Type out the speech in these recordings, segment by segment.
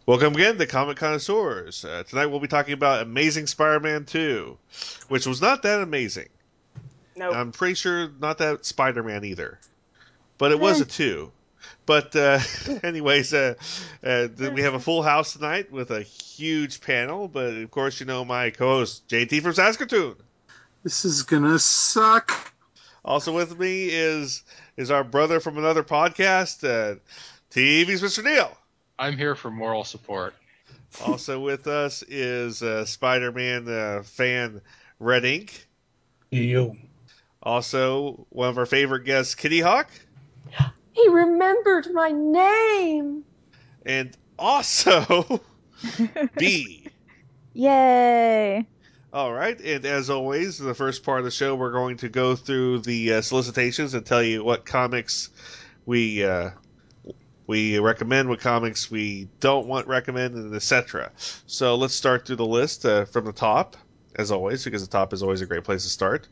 Welcome again to Comic Connoisseurs. Tonight we'll be talking about Amazing Spider-Man 2, which was not that amazing. And Nope. I'm pretty sure not that Spider-Man either. But it was Eh, a 2. But anyways, we have a full house tonight with a huge panel. But of course, you know my co-host, JT from Saskatoon. This is gonna suck. Also with me is our brother from another podcast, TV's Mr. Neil. I'm here for moral support. Also with us is Spider-Man fan Red Ink. You. Also, one of our favorite guests, Kitty Hawk. He remembered my name. And also, B. Yay! All right, and as always, the first part of the show, we're going to go through the solicitations and tell you what comics we recommend, what comics we don't want recommended, and etc. So let's start through the list from the top, as always, because the top is always a great place to start.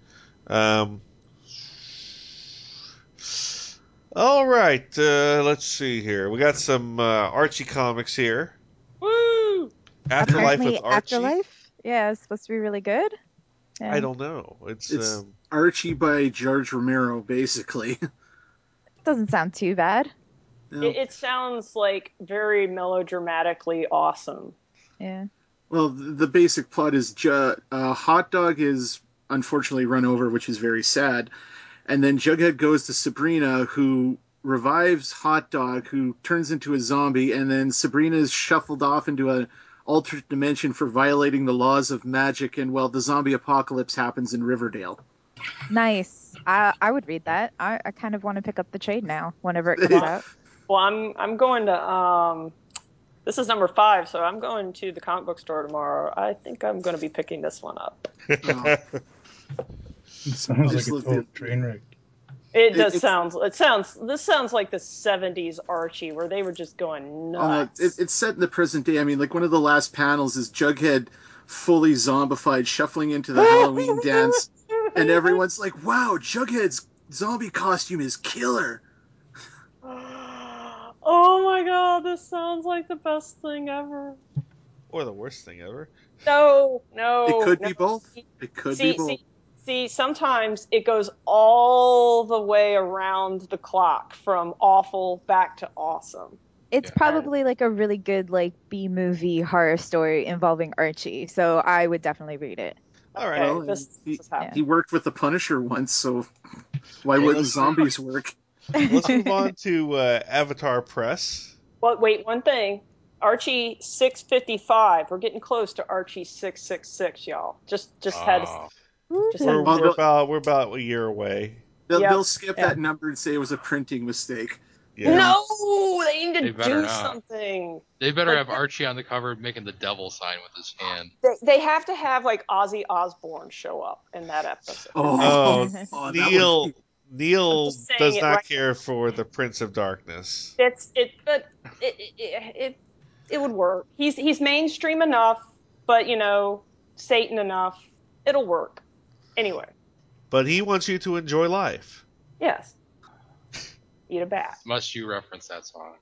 All right, let's see here. We got some Archie comics here. Woo! Afterlife Apparently, with Archie. Afterlife. Yeah, it's supposed to be really good. Yeah. I don't know. It's Archie by George Romero, basically. Doesn't sound too bad. You know, It sounds like very melodramatically awesome. Yeah. well, the basic plot is Hot Dog is unfortunately run over, which is very sad. And then Jughead goes to Sabrina, who revives Hot Dog, who turns into a zombie, and then Sabrina is shuffled off into an alternate dimension for violating the laws of magic, and well, the zombie apocalypse happens in Riverdale. Nice. I would read that. I kind of want to pick up the trade now whenever it comes out. Well, I'm going to this is number 5, so I'm going to the comic book store tomorrow. I think I'm going to be picking this one up. Oh. It sounds Just like a look total at- train wreck. This sounds like the 70s Archie where they were just going nuts. It's set in the present day. I mean, like one of the last panels is Jughead fully zombified, shuffling into the Halloween dance, and everyone's like, "Wow, Jughead's zombie costume is killer." Oh my god, this sounds like the best thing ever. or the worst thing ever. No, It could no. be both. It could be both. See, sometimes it goes all the way around the clock from awful back to awesome. It's Yeah. probably like a really good like B movie horror story involving Archie, so I would definitely read it. All right. Okay, Well, this is happening. He worked with the Punisher once, so why Yeah, wouldn't let's- zombies work? Let's move on to Avatar Press. Well, wait, one thing. Archie 655. We're getting close to Archie 666, y'all. Just had Oh, just We're, had Oh, we're about a year away. They'll skip Yeah. that number and say it was a printing mistake. Yeah. No, they need to They better do not. something. they better Like, have Archie on the cover making the devil sign with his hand. They have to have like Ozzy Osbourne show up in that episode. Oh, That Neil would Neil I'm just saying does it not right care for the Prince of Darkness. But it would work. He's mainstream enough, but Satan enough. It'll work. Anyway, But he wants you to enjoy life. yes, eat a bat. Must you reference that song?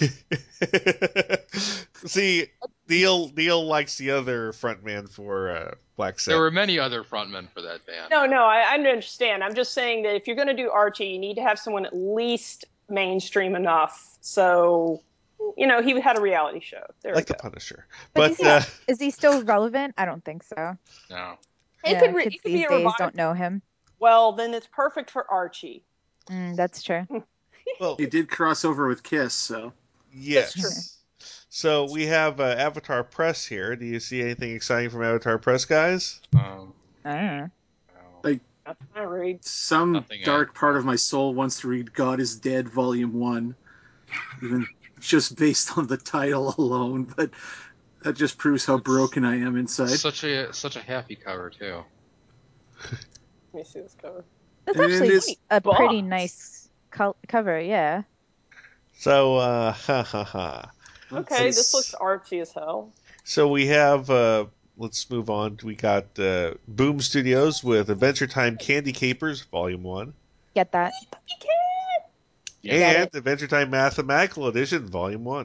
See, Neil likes the other frontman for Black There Sabbath. were many other frontmen for that band. No, I understand. I'm just saying that if you're going to do Archie, you need to have someone at least mainstream enough. So, he had a reality show. There Like we the go. Punisher. But But is he still relevant? I don't think so. No. It Yeah, could kids it could these be a days revival. don't know him. Well, then it's perfect for Archie. That's true. well, he did cross over with Kiss, so yes. true. So we have Avatar Press here. Do you see anything exciting from Avatar Press, guys? I don't know. No. That's my read. some Nothing dark yet. part of my soul wants to read God is Dead Volume 1, even just based on the title alone, but that just proves how broken I am inside. Such a happy cover too. Let me see this cover. That's And actually it's- a pretty Box. nice cover, yeah. So, ha ha ha. Okay, Let's this see. looks artsy as hell. So we have, let's move on. We got Boom Studios with Adventure Time Candy Capers, Volume 1. Get that. Yeah. And Adventure Time Mathematical Edition, Volume 1.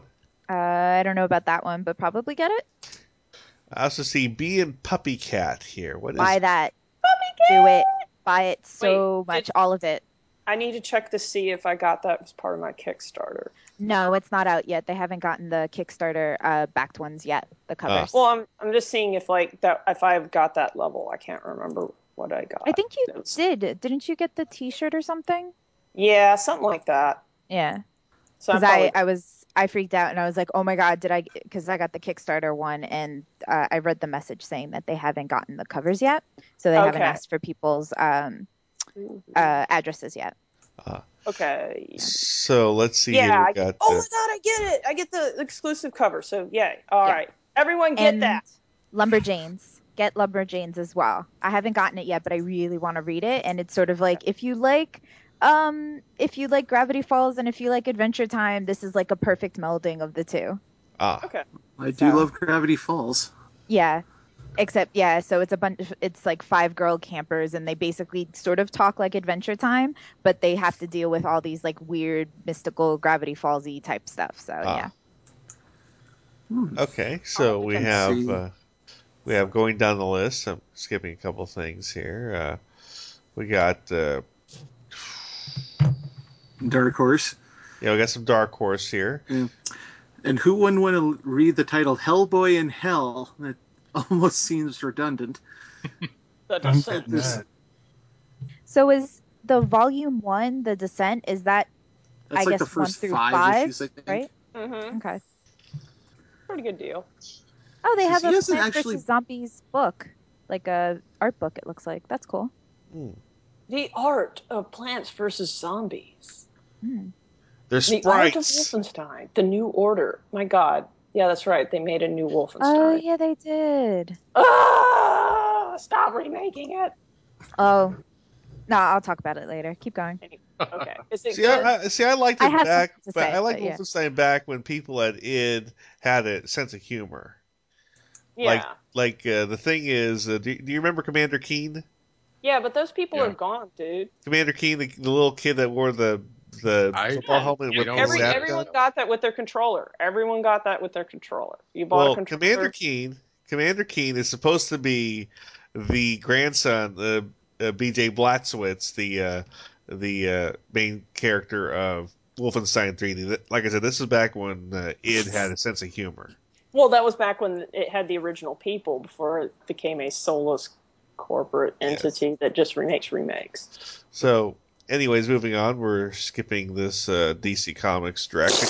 I don't know about that one, but probably get it. I also see Bee and Puppy Cat here. What Buy is? that. Puppy Do cat! it. Buy it so much. All of it. I need to check to see if I got that as part of my Kickstarter. No, it's not out yet. They haven't gotten the Kickstarter backed ones yet, the covers. Well, I'm just seeing if like that if I've got that level. I can't remember what I got. I think you It was- did. Didn't you get the t-shirt or something? Yeah, something like that. Yeah. So Because I'm probably I freaked out and I was like, oh my God, because I got the Kickstarter one and I read the message saying that they haven't gotten the covers yet. So they haven't okay. asked for people's addresses yet. Okay. So let's see Yeah. here. We got. Oh my God, I get it. I get the exclusive cover. So yay. All Yeah. right. Everyone get And that. Lumberjanes. Get Lumberjanes as well. I haven't gotten it yet, but I really want to read it. And it's sort of like if you like Gravity Falls and if you like Adventure Time, this is like a perfect melding of the two. Okay. I do love Gravity Falls. Yeah. Except, yeah, so it's like five girl campers and they basically sort of talk like Adventure Time, but they have to deal with all these like weird, mystical Gravity Fallsy type stuff. So, yeah. Okay, so we Let's have see. we have going down the list. I'm skipping a couple things here. We got Dark Horse. we got some Dark Horse here. Yeah. And who wouldn't want to read the title Hellboy in Hell? That almost seems redundant. The I'm Descent. getting that. So is the volume one, The Descent, is that, That's I like guess, the first 1 through 5 5, issues, I think. right? Mm-hmm. Okay. Pretty good deal. Oh, they Says have he a hasn't Plants actually- vs. Zombies book, like a art book, it looks like. That's cool. The art of Plants vs. Zombies. Hmm. They're The art of sprites. Wolfenstein. The New Order. My God. Yeah, that's right. They made a new Oh, Wolfenstein. yeah, they did. Stop remaking it. Oh, no, I'll talk about it later. Keep going. Okay. Is it See, good? I liked I it have back, something to but say, I liked but yeah. Wolfenstein back when people at id had a sense of humor. Yeah. Like the thing is, do you remember Commander Keen? Yeah, but those people Yeah. are gone, dude. Commander Keen, the little kid that wore the football helmet with the zap Everyone gun. got that with their controller. Everyone got that with their controller. You bought a controller. Commander Keen is supposed to be the grandson of B.J. Blazkowicz, the main character of Wolfenstein 3D. Like I said, this is back when id had a sense of humor. Well, that was back when it had the original people before it became a soulless corporate entity that just makes remakes. So, anyways, moving on, we're skipping this DC Comics directly.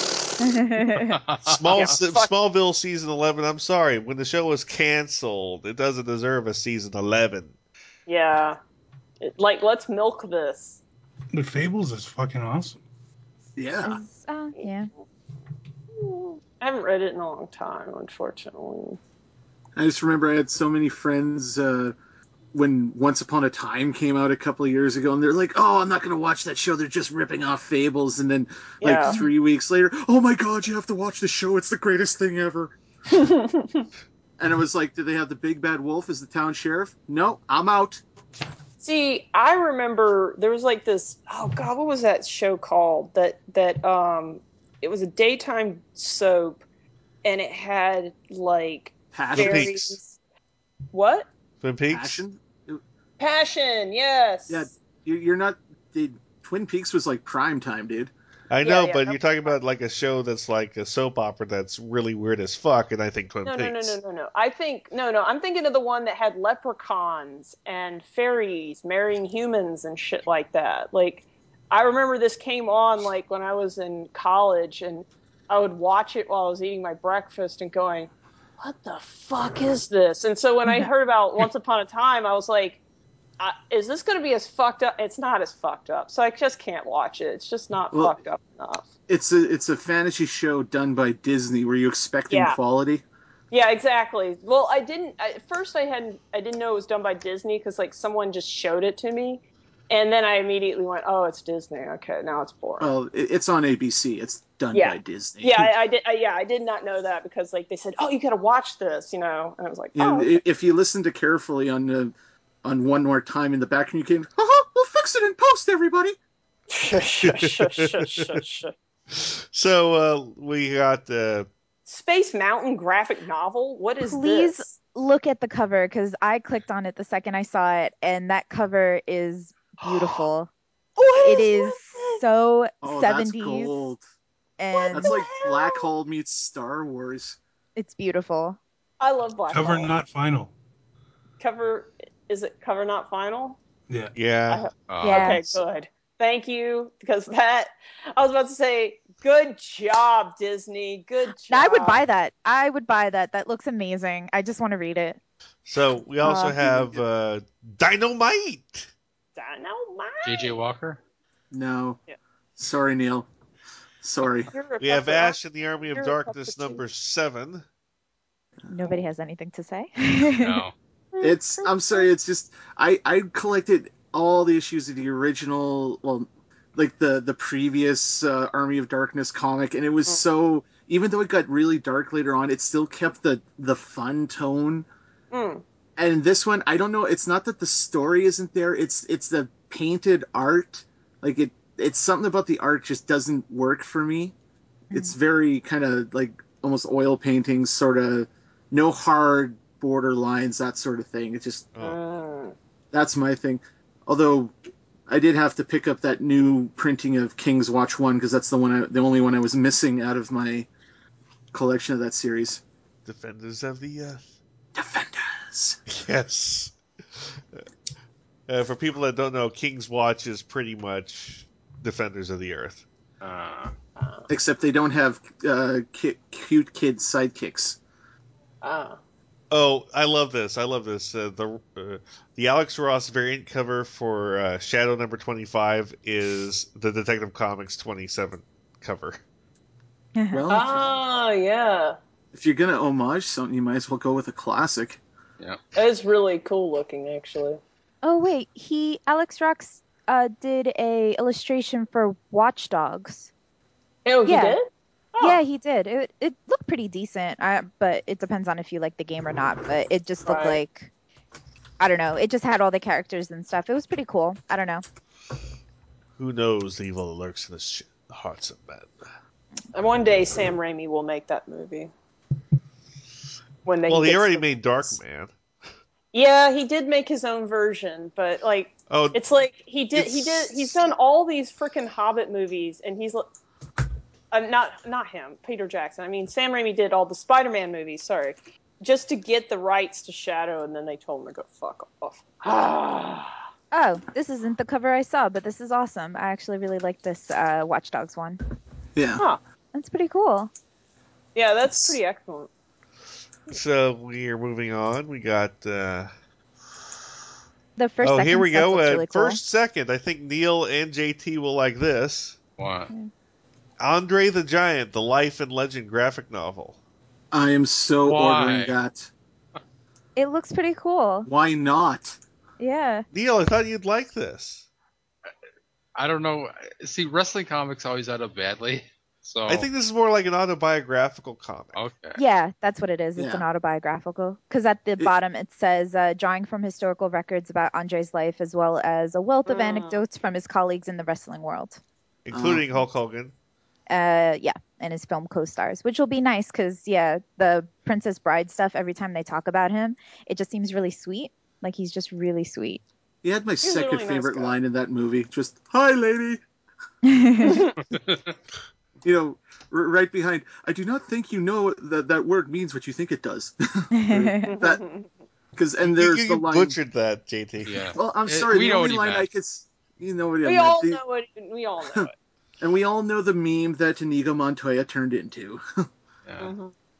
Smallville season 11. I'm sorry, when the show was canceled, it doesn't deserve a season 11. Yeah. Let's milk this. The Fables is fucking awesome. Yeah. Yeah. I haven't read it in a long time, unfortunately. I just remember I had so many friends when Once Upon a Time came out a couple of years ago, and they're like, "Oh, I'm not going to watch that show. They're just ripping off Fables." And then, like Yeah. 3 weeks later, "Oh my God, you have to watch the show. It's the greatest thing ever." And it was like, did they have the big bad wolf as the town sheriff? No, I'm out. See, I remember there was like this. Oh God, what was that show called? That it was a daytime soap, and it had like Passion. fairies. What? Twin Peaks? Passion. Passion. Yes. Yeah, you're not. Twin Peaks was like prime time, dude. I know, Yeah, but that you're talking about like a show that's like a soap opera that's really weird as fuck, and I think Twin No. Peaks. I think no. I'm thinking of the one that had leprechauns and fairies marrying humans and shit like that. Like, I remember this came on like when I was in college, and I would watch it while I was eating my breakfast and going, "What the fuck is this?" And so when I heard about Once Upon a Time, I was like, "Is this going to be as fucked up?" It's not as fucked up, so I just can't watch it. It's just not Well, fucked up enough. It's a fantasy show done by Disney. Were you expecting Yeah. quality? Yeah, exactly. Well, at first I didn't know it was done by Disney because like someone just showed it to me, and then I immediately went, "Oh, it's Disney. Okay, now it's boring." Well, it's on ABC. It's done Yeah. by Disney. Yeah, I did not know that because like they said, "Oh, you got to watch this," and I was like, And "Oh." Okay. if you listen to carefully on One More Time in the background, you can, we'll fix it in post, everybody. Shush, shush, shush, shush, shush, shush. So we got Space Mountain graphic novel. What is Please this? look at the cover because I clicked on it the second I saw it, and that cover is beautiful. What It is is with so Oh, that's 70s, gold. and That's like hell? Black Hole meets Star Wars. it's beautiful. I love Black Cover Hole. not final. Cover, is it cover not final? Yeah. yeah. Yeah. Okay, good. Thank you, because I was about to say, good job, Disney. Good job. I would buy that. I would buy that. That looks amazing. I just want to read it. So we also Uh, have Dynamite. Dynamite. J.J. Walker? No. Yeah. Sorry, Neil. Sorry. You're a We have pepper- Ash in the Army of you're a Darkness pepper too. number 7. Nobody has anything to say. No. I'm sorry, it's just I collected all the issues of the original, well, like the previous Army of Darkness comic, and it was so, even though it got really dark later on, it still kept the fun tone. Mm. And this one, I don't know, it's not that the story isn't there, it's the painted art. Like it's something about the art just doesn't work for me. It's very kind of like almost oil paintings, sort of no hard border lines, that sort of thing. It just, that's my thing. Although I did have to pick up that new printing of King's Watch 1 because that's the only one I was missing out of my collection of that series. Defenders of the Earth. Defenders. Yes. For people that don't know, King's Watch is pretty much Defenders of the Earth. Except they don't have cute kid sidekicks. Oh, I love this. The Alex Ross variant cover for Shadow number 25 is the Detective Comics 27 cover. Well, Yeah. if you're gonna homage something, you might as well go with a classic. Yeah. It's really cool looking, actually. Oh wait, Alex Rox did a illustration for Watch Dogs. Oh, he Yeah. did? Oh. Yeah, he did. It looked pretty decent. But it depends on if you like the game or not. But it just looked like, I don't know. It just had all the characters and stuff. It was pretty cool. I don't know. Who knows the evil that lurks in the hearts of men? And one day Sam Raimi will make that movie. He already made Darkman. Yeah, he did make his own version, but like, it's like he's done all these freaking Hobbit movies, and he's not him, Peter Jackson. I mean, Sam Raimi did all the Spider-Man movies. Sorry, just to get the rights to Shadow, and then they told him to go fuck off. Oh, this isn't the cover I saw, but this is awesome. I actually really like this Watch Dogs one. Yeah. That's pretty cool. Yeah, that's pretty excellent. So we are moving on. We got the first. Oh, here we go. Really cool. First, second. I think Neil and JT will like this. What? Andre the Giant: The Life and Legend graphic novel. I am so ordering that. It looks pretty cool. Why not? Yeah. Neil, I thought you'd like this. I don't know. See, wrestling comics always end up badly. So I think this is more like an autobiographical comic. Okay. Yeah, that's what it is. It's an autobiographical. Because at the bottom it says, drawing from historical records about Andre's life, as well as a wealth of anecdotes from his colleagues in the wrestling world. Including Hulk Hogan. Yeah, and his film co-stars, which will be nice because, the Princess Bride stuff, every time they talk about him, it just seems really sweet. Like, he's just really sweet. He had my second really favorite nice line in that movie. Just, hi, lady. You know, right behind, I do not think you know that word means what you think it does. Because there's the line. You butchered that, JT. Yeah. Well, I'm sorry. The only line I could, you know what I meant. We all know it. We all know it. And we all know the meme that Inigo Montoya turned into. Yeah.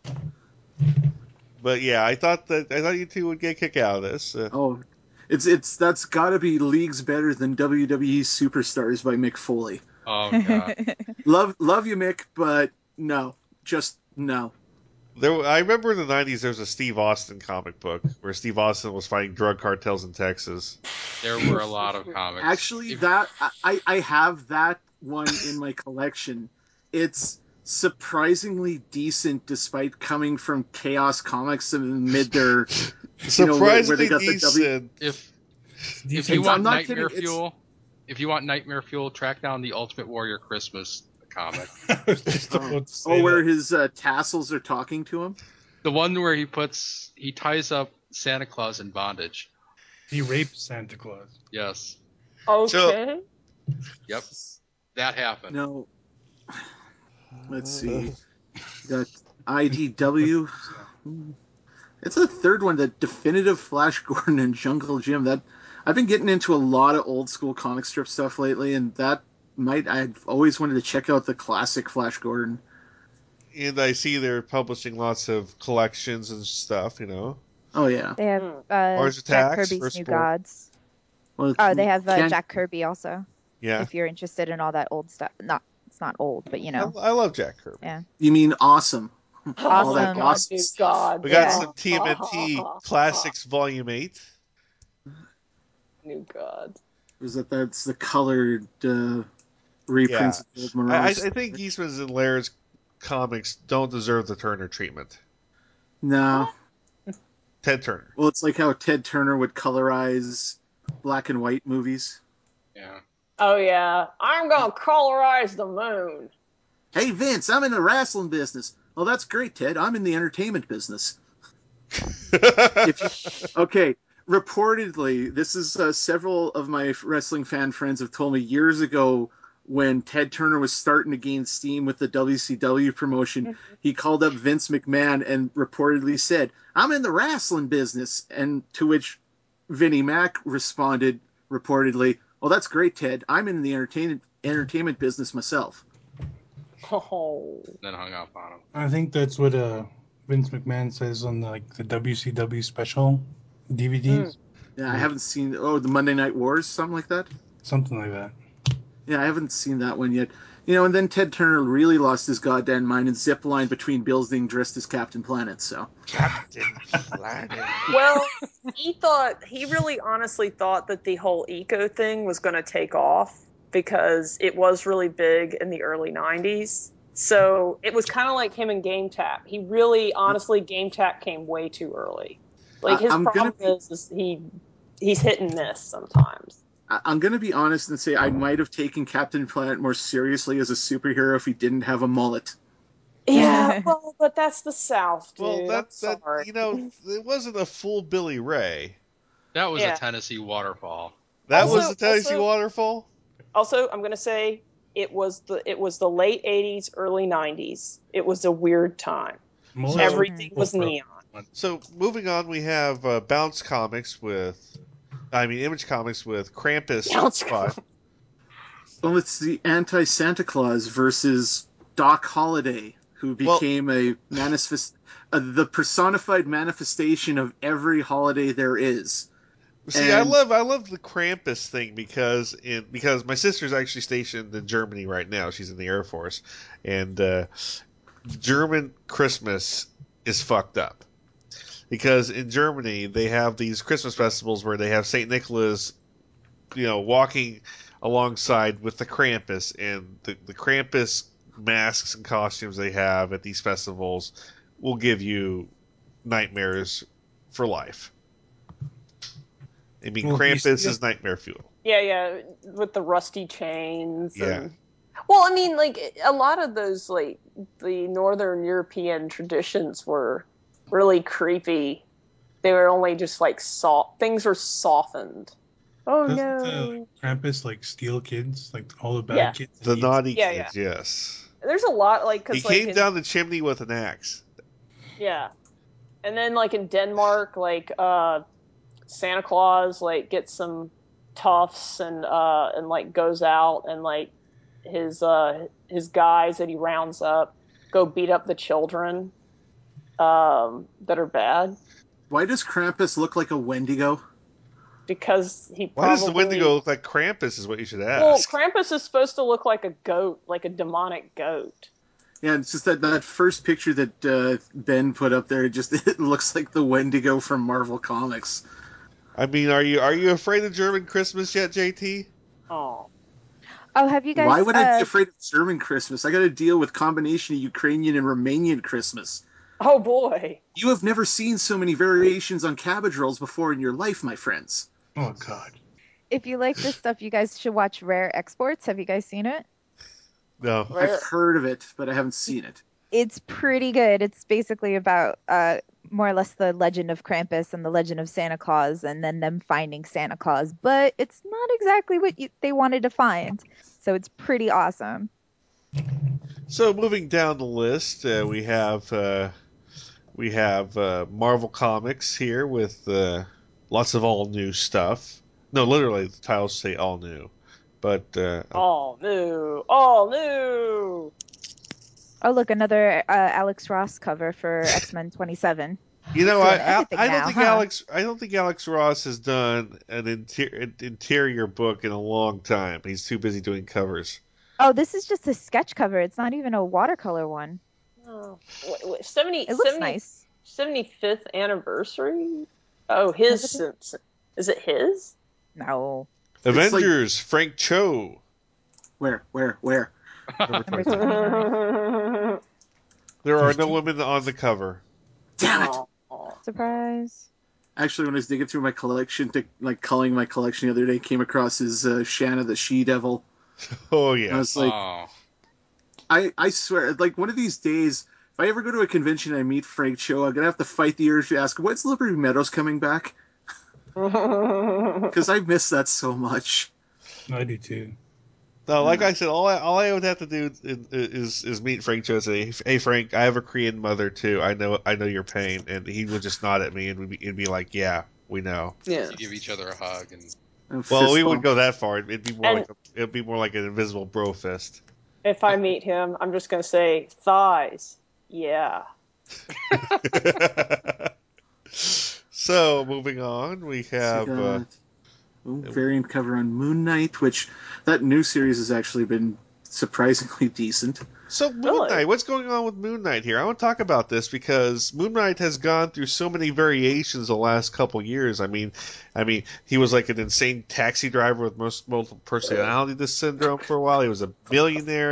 But yeah, I thought you two would get a kick out of this. That's got to be leagues better than WWE Superstars by Mick Foley. Oh god. Love you, Mick, but no, just no. I remember in the 90s there was a Steve Austin comic book where Steve Austin was fighting drug cartels in Texas. There were a lot of comics. Actually, I have that one in my collection. It's surprisingly decent despite coming from Chaos Comics amid their surprisingly where they got decent. If you want Nightmare Fuel, track down the Ultimate Warrior Christmas comic. I was just about to say where that. his tassels are talking to him. The one where he ties up Santa Claus in bondage. He raped Santa Claus. Yes. Okay. Yep. That happened. No. Let's see. Got IDW. It's the third one, the definitive Flash Gordon and Jungle Jim. That I've been getting into a lot of old school comic strip stuff lately, and I've always wanted to check out the classic Flash Gordon. And I see they're publishing lots of collections and stuff, Oh yeah. They have Mars Jack Attacks, Kirby's First New Born. Gods. Well, Oh, they have can't- Jack Kirby also. Yeah. If you're interested in all that old stuff. It's not old, but I love Jack Kirby. Yeah. You mean awesome? Oh my Awesome. God, awesome dude, stuff. God. We got Yeah. some TMNT Classics Volume 8. New God. That's the colored reprints Yeah. of Gold I Morose. think Eastman's and Laird's comics don't deserve the Turner treatment. No. Ted Turner. Well, it's like how Ted Turner would colorize black and white movies. Yeah. Oh yeah, I'm gonna colorize the moon. Hey Vince, I'm in the wrestling business. Oh, that's great, Ted. I'm in the entertainment business. Okay, reportedly, this is several of my wrestling fan friends have told me years ago when Ted Turner was starting to gain steam with the WCW promotion, he called up Vince McMahon and reportedly said, "I'm in the wrestling business," and to which Vinnie Mac responded reportedly, "Oh, that's great, Ted. I'm in the entertainment business myself." Oh. Then hung up on him. I think that's what Vince McMahon says on the WCW special DVDs. Yeah, I haven't seen the Monday Night Wars, something like that. Something like that. Yeah, I haven't seen that one yet. And then Ted Turner really lost his goddamn mind and ziplined between building dressed as Captain Planet, so. Captain Planet. Well, he really honestly thought that the whole eco thing was going to take off because it was really big in the early 90s. So it was kind of like him and Game Tap. He really, honestly, Game Tap came way too early. Like his problem is he's hit and miss sometimes. I'm going to be honest and say I might have taken Captain Planet more seriously as a superhero if he didn't have a mullet. Yeah, well, but that's the South, dude. Well, I'm sorry. it wasn't a full Billy Ray. That was Yeah. a Tennessee waterfall. That was the Tennessee Waterfall? Also, I'm going to say it was the late 80s, early 90s. It was a weird time. Mullets Everything were was pro- neon. So, moving on, we have Image Comics with Krampus. Bounce Spot. Well, it's the anti-Santa Claus versus Doc Holliday, who became the personified manifestation of every holiday there is. See, I love the Krampus thing because my sister's actually stationed in Germany right now. She's in the Air Force, and German Christmas is fucked up because in Germany they have these Christmas festivals where they have Saint Nicholas, walking alongside with the Krampus, and the Krampus masks and costumes they have at these festivals will give you nightmares for life. I mean, Krampus is nightmare fuel. Yeah, with the rusty chains. Yeah. Well, I mean, like a lot of those, like the Northern European traditions were really creepy. They were only just like things were softened. Oh no! Krampus steal kids, all the bad kids. The naughty kids, yes. There's a lot he came down the chimney with an axe. Yeah, and then in Denmark, Santa Claus gets some toughs and goes out and his guys that he rounds up go beat up the children that are bad. Why does Krampus look like a Wendigo? Because Why does the Wendigo look like Krampus is what you should ask. Well, Krampus is supposed to look like a goat, like a demonic goat. Yeah, it's just that first picture that Ben put up there. It looks like the Wendigo from Marvel Comics. I mean, are you afraid of German Christmas yet, JT? Oh, have you guys? Why would I be afraid of German Christmas? I got to deal with combination of Ukrainian and Romanian Christmas. Oh boy! You have never seen so many variations on cabbage rolls before in your life, my friends. Oh God! If you like this stuff, you guys should watch Rare Exports. Have you guys seen it? No. I've heard of it, but I haven't seen it. It's pretty good. It's basically about more or less the legend of Krampus and the legend of Santa Claus, and then them finding Santa Claus. But it's not exactly what they wanted to find, so it's pretty awesome. So moving down the list, we have Marvel Comics here with lots of all new stuff. No, literally, the titles say all new, but All new, all new. Oh, look, another Alex Ross cover for X-Men 27. you know, Doing I everything don't now, think huh? Alex Ross has done an interior book in a long time. He's too busy doing covers. Oh, this is just a sketch cover. It's not even a watercolor one. Oh, 70, It looks 70, nice. 75th anniversary? Oh, Has it been? is it his? No. It's like Avengers, Frank Cho. where? Number Number 29. 29. There are There's no two. women on the cover. Damn it! Aw. Surprise. Actually, when I was digging through my collection, culling my collection the other day, came across his Shanna the She-Devil. Oh I was yes. like, Oh, I swear, like one of these days, if I ever go to a convention and I meet Frank Cho, I'm gonna have to fight the urge to ask, when's Liberty Meadows coming back? Because I miss that so much. I do too. No, like I said, all I would have to do is meet Frank Cho and say, "Hey Frank, I have a Korean mother too. I know your pain," and he would just nod at me and it'd be like, "Yeah, we know." Yeah. you give each other a hug and Well, we Fist wouldn't bump. go that far. And It'd be more like an invisible bro fist. if I meet him, I'm just going to say, thighs. Yeah. So moving on, we So I have got a variant cover on Moon Knight, which that new series has actually been surprisingly decent. so Moon Really? Knight. What's going on with Moon Knight here? I want to talk about this because Moon Knight has gone through so many variations the last couple years. I mean, he was like an insane taxi driver with multiple personality syndrome for a while. He was a billionaire.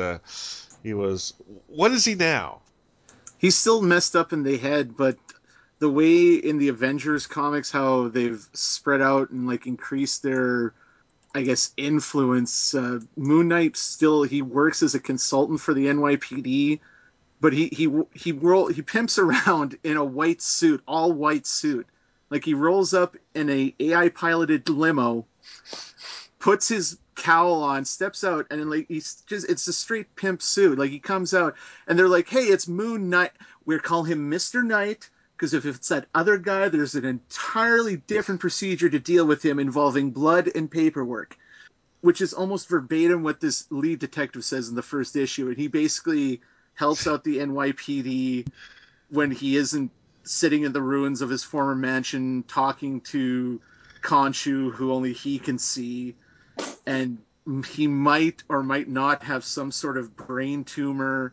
He was. What is he now? He's still messed up in the head, but the way in the Avengers comics how they've spread out and like increased their, I guess, influence. Moon Knight still he works as a consultant for the NYPD, but he pimps around in a white suit, all white suit. Like he rolls up in a AI piloted limo, puts his cowl on, steps out, and then like he's just it's a straight pimp suit. Like he comes out and they're like, "Hey, it's Moon Knight. We're calling him Mr. Knight because if it's that other guy, there's an entirely different procedure to deal with him involving blood and paperwork." Which is almost verbatim what this lead detective says in the first issue, and he basically helps out the NYPD when he isn't sitting in the ruins of his former mansion talking to Khonshu, who only he can see, and he might or might not have some sort of brain tumor,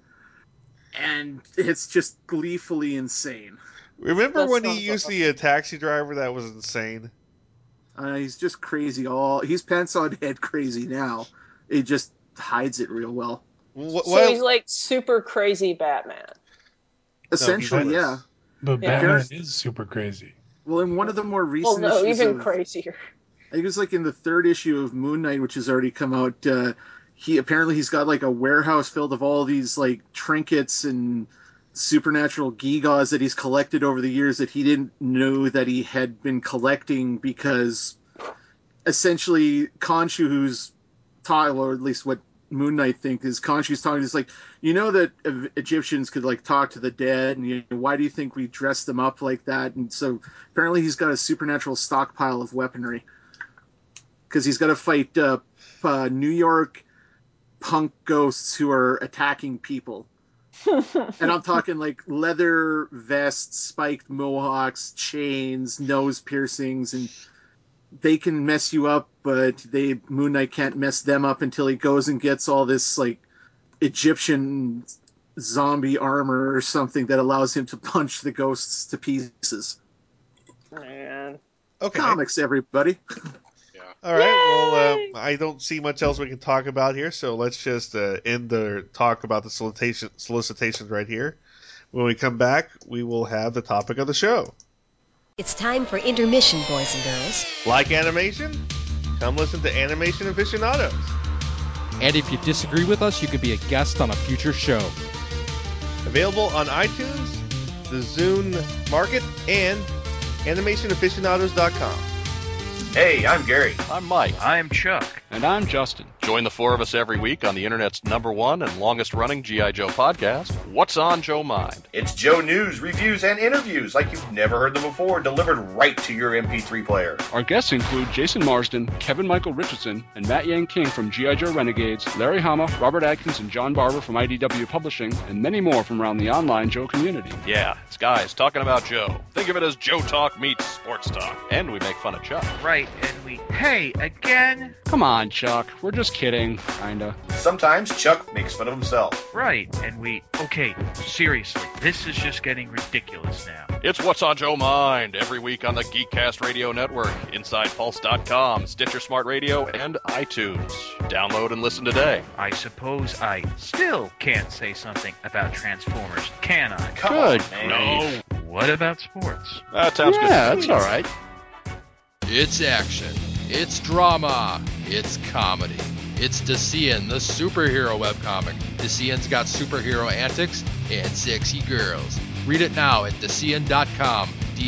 and it's just gleefully insane. Remember That when he sounds used to be a taxi driver? That was insane. He's just crazy. He's pants on head crazy now. It just hides it real well. So he's What? like super crazy Batman. No, he's Essentially, yeah. worse. But Yeah. Batman is super crazy. Well, in one of the more Well, recent no, issues even of crazier. I think it was like in the third issue of Moon Knight, which has already come out. He's got like a warehouse filled of all these like trinkets and supernatural gewgaws that he's collected over the years that he didn't know that he had been collecting because essentially Khonshu, who's taught, or at least what Moon Knight thinks is Khonshu's talking is like, you know that Egyptians could like talk to the dead, and why do you think we dress them up like that? And so apparently he's got a supernatural stockpile of weaponry because he's got to fight New York punk ghosts who are attacking people. And I'm talking like leather vests, spiked mohawks, chains, nose piercings, and they can mess you up, but Moon Knight can't mess them up until he goes and gets all this like Egyptian zombie armor or something that allows him to punch the ghosts to pieces. Man. Okay. Comics, everybody. yeah. All right. Well, Yay! I don't see much else we can talk about here, so let's just end the talk about the solicitations right here. When we come back, we will have the topic of the show. It's time for intermission, boys and girls. Like animation? Come listen to Animation Aficionados. And if you disagree with us, you could be a guest on a future show. Available on iTunes, the Zune Market, and AnimationAficionados.com. Hey, I'm Gary. I'm Mike. I'm Chuck. And I'm Justin. Join the four of us every week on the internet's #1 and longest-running G.I. Joe podcast, What's on Joe Mind? It's Joe news, reviews, and interviews like you've never heard them before, delivered right to your MP3 player. Our guests include Jason Marsden, Kevin Michael Richardson, and Matt Yang King from G.I. Joe Renegades, Larry Hama, Robert Atkins, and John Barber from IDW Publishing, and many more from around the online Joe community. Yeah, it's guys talking about Joe. Think of it as Joe Talk meets sports talk. And we make fun of Chuck. Right, and we... Hey, again? Come on, Chuck. We're just kidding, kinda. Sometimes Chuck makes fun of himself. Right, and we... Okay, seriously, this is just getting ridiculous now. It's What's on Joe Mind, every week on the Geekcast Radio Network, InsidePulse.com, Stitcher Smart Radio, and iTunes. Download and listen today. I suppose I still can't say something about Transformers, can I? Good. No. What about sports? That sounds good. Yeah, that's all right. It's action. It's drama. It's comedy. It's Decian, the superhero webcomic. Decian's got superhero antics and sexy girls. Read it now at Decian.com.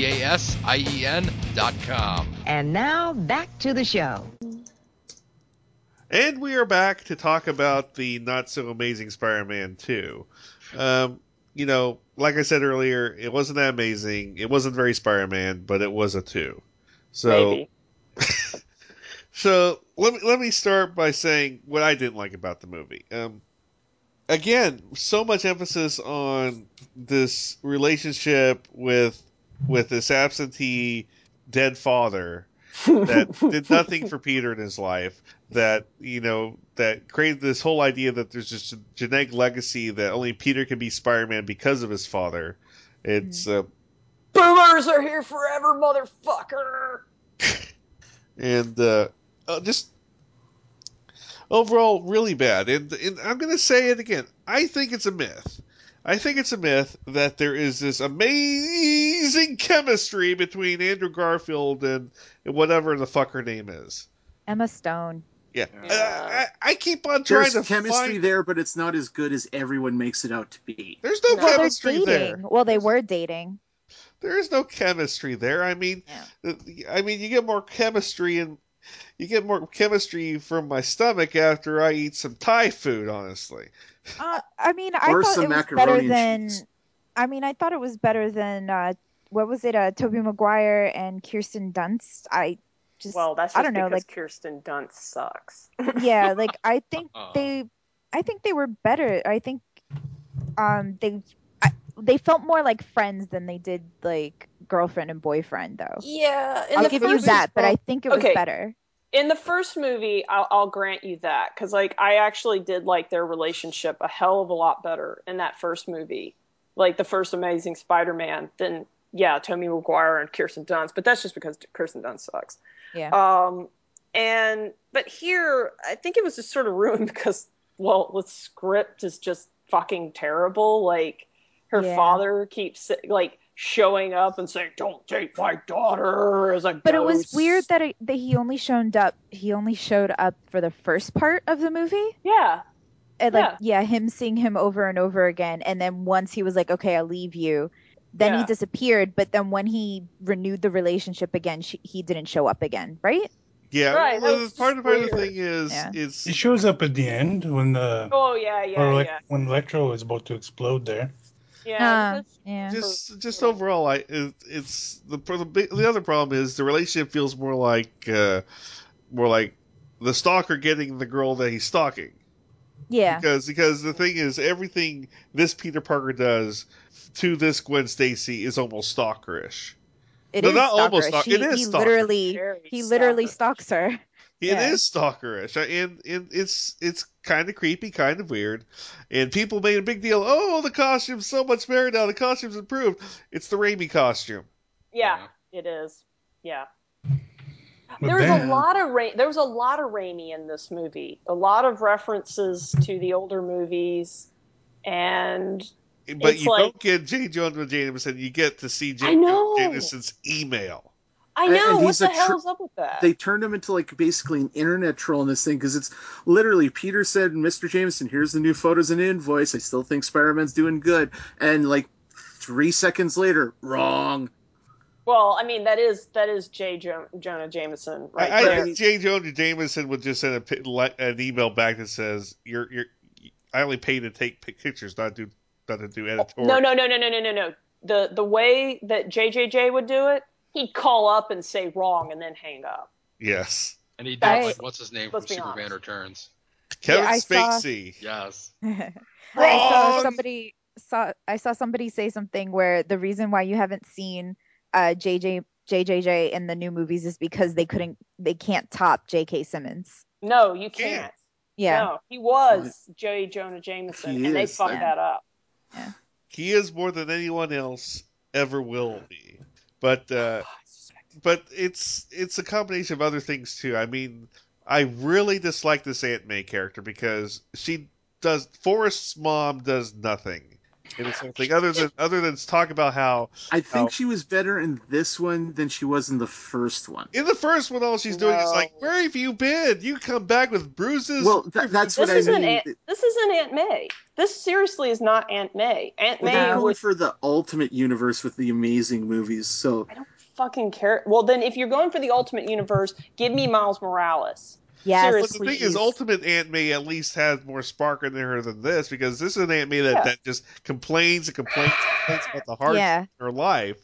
DASIEN.com. And now, back to the show. And we are back to talk about the not-so-amazing Spider-Man 2. Like I said earlier, it wasn't that amazing. It wasn't very Spider-Man, but it was a 2. So, Maybe. So let me start by saying what I didn't like about the movie. Again, so much emphasis on this relationship with this absentee dead father that did nothing for Peter in his life. That created this whole idea that there's just a genetic legacy that only Peter can be Spider-Man because of his father. It's boomers are here forever, motherfucker. And just overall really bad. And I'm going to say it again. I think it's a myth. I think it's a myth that there is this amazing chemistry between Andrew Garfield and whatever the fuck her name is. Emma Stone. Yeah. I keep on trying There's to chemistry find... there, but it's not as good as everyone makes it out to be. There's no chemistry there. Well, they were dating. There is no chemistry there. I mean, you get more chemistry from my stomach after I eat some Thai food, honestly. I thought it was better than. I thought it was better than what was it? Tobey Maguire and Kirsten Dunst. That's just because Kirsten Dunst sucks. Yeah, I think they were better. I think they felt more like friends than they did like girlfriend and boyfriend, though. Yeah, I'll give you that, but I think it was better. In the first movie, I'll grant you that, because I actually did like their relationship a hell of a lot better in that first movie, like the first Amazing Spider-Man, than Tobey Maguire and Kirsten Dunst. But that's just because Kirsten Dunst sucks. Yeah. But here, I think it was just sort of ruined because, the script is just fucking terrible. Like, her father keeps showing up and saying, "Don't date my daughter," as a ghost. But it was weird that he only showed up for the first part of the movie. Yeah. And him seeing him over and over again, and then once he was like, "Okay, I'll leave you," then he disappeared. But then when he renewed the relationship again, he didn't show up again, right? Yeah. Right, Well, part of the thing is, he shows up at the end when when Electro is about to explode there. Yeah. Just overall, it's the other problem is the relationship feels more like the stalker getting the girl that he's stalking. Yeah. Because the thing is, everything this Peter Parker does to this Gwen Stacy is almost stalkerish. It is stalkerish. It is stalkerish. He literally stalks her. It is stalkerish, and it's kind of creepy, kind of weird. And people made a big deal. Oh, the costume's so much better now. The costume's improved. It's the Raimi costume. Yeah, it is. Yeah. There was a lot of Raimi in this movie. A lot of references to the older movies, but you don't get J. Jonah Jameson. You get to see J. Jonah Jameson's email. I know. And What he's the hell is up with that? They turned him into like basically an internet troll in this thing because it's literally Peter said, "Mr. Jameson, here's the new photos and invoice. I still think Spider-Man's doing good." And like 3 seconds later, wrong. Well, I mean, that is J. Jonah Jameson right I there. think J. Jonah Jameson would just send an email back that says, I only pay to take pictures, not to do editorial." No. The way that JJJ would do it, he'd call up and say wrong and then hang up. Yes. And he did like what's his name from Superman Returns? Kevin Yeah, Spacey. Yes. I saw somebody say something where the reason why you haven't seen JJJ in the new movies is because they can't top J.K. Simmons. No, you can't. Yeah. No, he was J. Jonah Jameson, and they fucked that up. Yeah. He is more than anyone else ever will be. But it's a combination of other things too. I mean, I really dislike this Aunt May character because Forrest's mom does nothing in this whole thing other than talk about how I think she was better in this one than she was in the first one. In the first one, all she's doing is like, "Where have you been? You come back with bruises." Well, that's what I mean. This isn't Aunt May. This seriously is not Aunt May. Aunt May they're going for the ultimate universe with the amazing movies, so I don't fucking care. Well, then if you're going for the ultimate universe, give me Miles Morales. Yes, seriously. But the thing is, Ultimate Aunt May at least has more spark in her than this, because this is an Aunt May that just complains about the hardship in her life.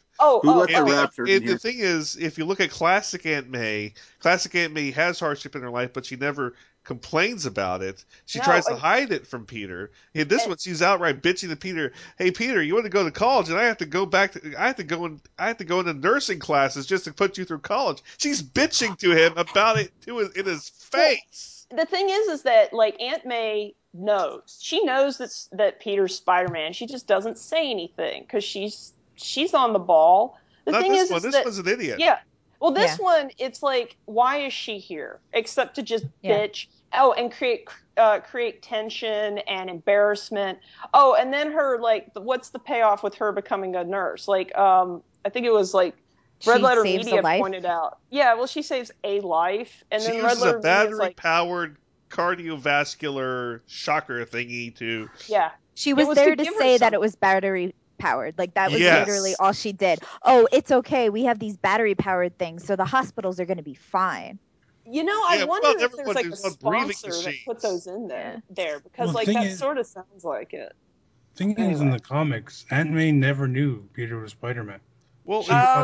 The thing is, if you look at classic Aunt May has hardship in her life, but she never complains about it. She tries to hide it from Peter. In this one, she's outright bitching to Peter. Hey, Peter, you want to go to college, and I have to go into nursing classes just to put you through college. She's bitching to him about it in his face. The thing is that like Aunt May knows. She knows that Peter's Spider-Man. She just doesn't say anything because she's on the ball. The thing is this one's an idiot. Yeah. Well, this one, it's like, why is she here? Except to just bitch. Oh, and create tension and embarrassment. Oh, and then her, like, what's the payoff with her becoming a nurse? Like, I think it was like Red Letter Media pointed out. Yeah, well, she saves a life, and then Red Letter Media is like, battery-powered cardiovascular shocker thingy to. Yeah. She was there to say that it was battery powered. Like that was literally all she did. Oh, it's okay. We have these battery powered things, so the hospitals are going to be fine. You know, I wonder if there's like a sponsor that put those in there because like that sort of sounds like it. Thing is, in the comics, Aunt May never knew Peter was Spider-Man. Well,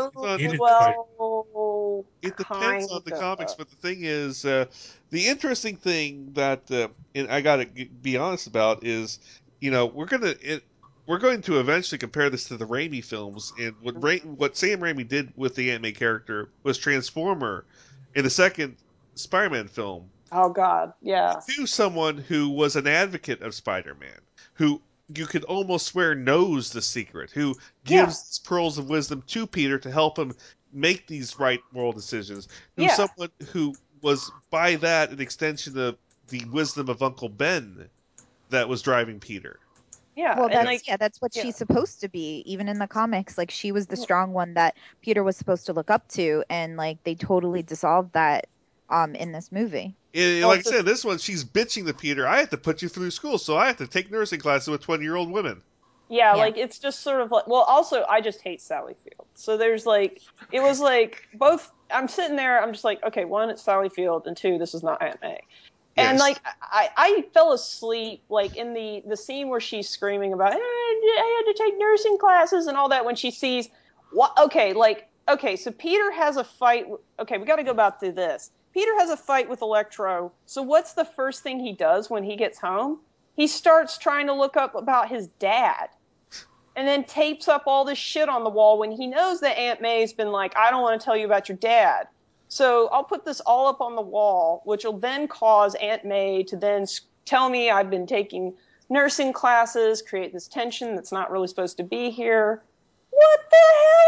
it depends on the comics, but the thing is, the interesting thing that I got to be honest about is, we're going to eventually compare this to the Raimi films, and what Sam Raimi did with the Aunt May character was Transformer in the second Spider-Man film. Oh God, yeah. To someone who was an advocate of Spider-Man, who you could almost swear knows the secret, who gives pearls of wisdom to Peter to help him make these right moral decisions, who's someone who was by that an extension of the wisdom of Uncle Ben that was driving Peter. Yeah, well, that's what she's supposed to be. Even in the comics, like she was the strong one that Peter was supposed to look up to, and like they totally dissolved that in this movie. Like I said, this one she's bitching to Peter. I have to put you through school, so I have to take nursing classes with 20-year-old women. Yeah, like it's just sort of like. Well, also I just hate Sally Field. So there's like it was like both. I'm sitting there. I'm just like, okay, one, it's Sally Field, and two, this is not Aunt May. And like I fell asleep like in the scene where she's screaming about I had to take nursing classes and all that when she sees what so Peter has a fight. Okay, we got to go back to this. Peter has a fight with Electro. So what's the first thing he does when he gets home? He starts trying to look up about his dad. And then tapes up all this shit on the wall when he knows that Aunt May's been like, I don't want to tell you about your dad. So I'll put this all up on the wall, which will then cause Aunt May to then tell me I've been taking nursing classes, create this tension that's not really supposed to be here. What the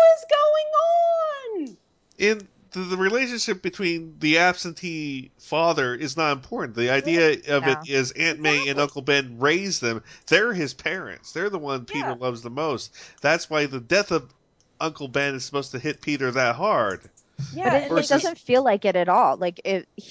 hell is going on? The relationship between the absentee father is not important. The idea of it is Aunt May and Uncle Ben raised them. They're his parents. They're the one Peter loves the most. That's why the death of Uncle Ben is supposed to hit Peter that hard. Yeah, But and it like, doesn't feel like it at all. Like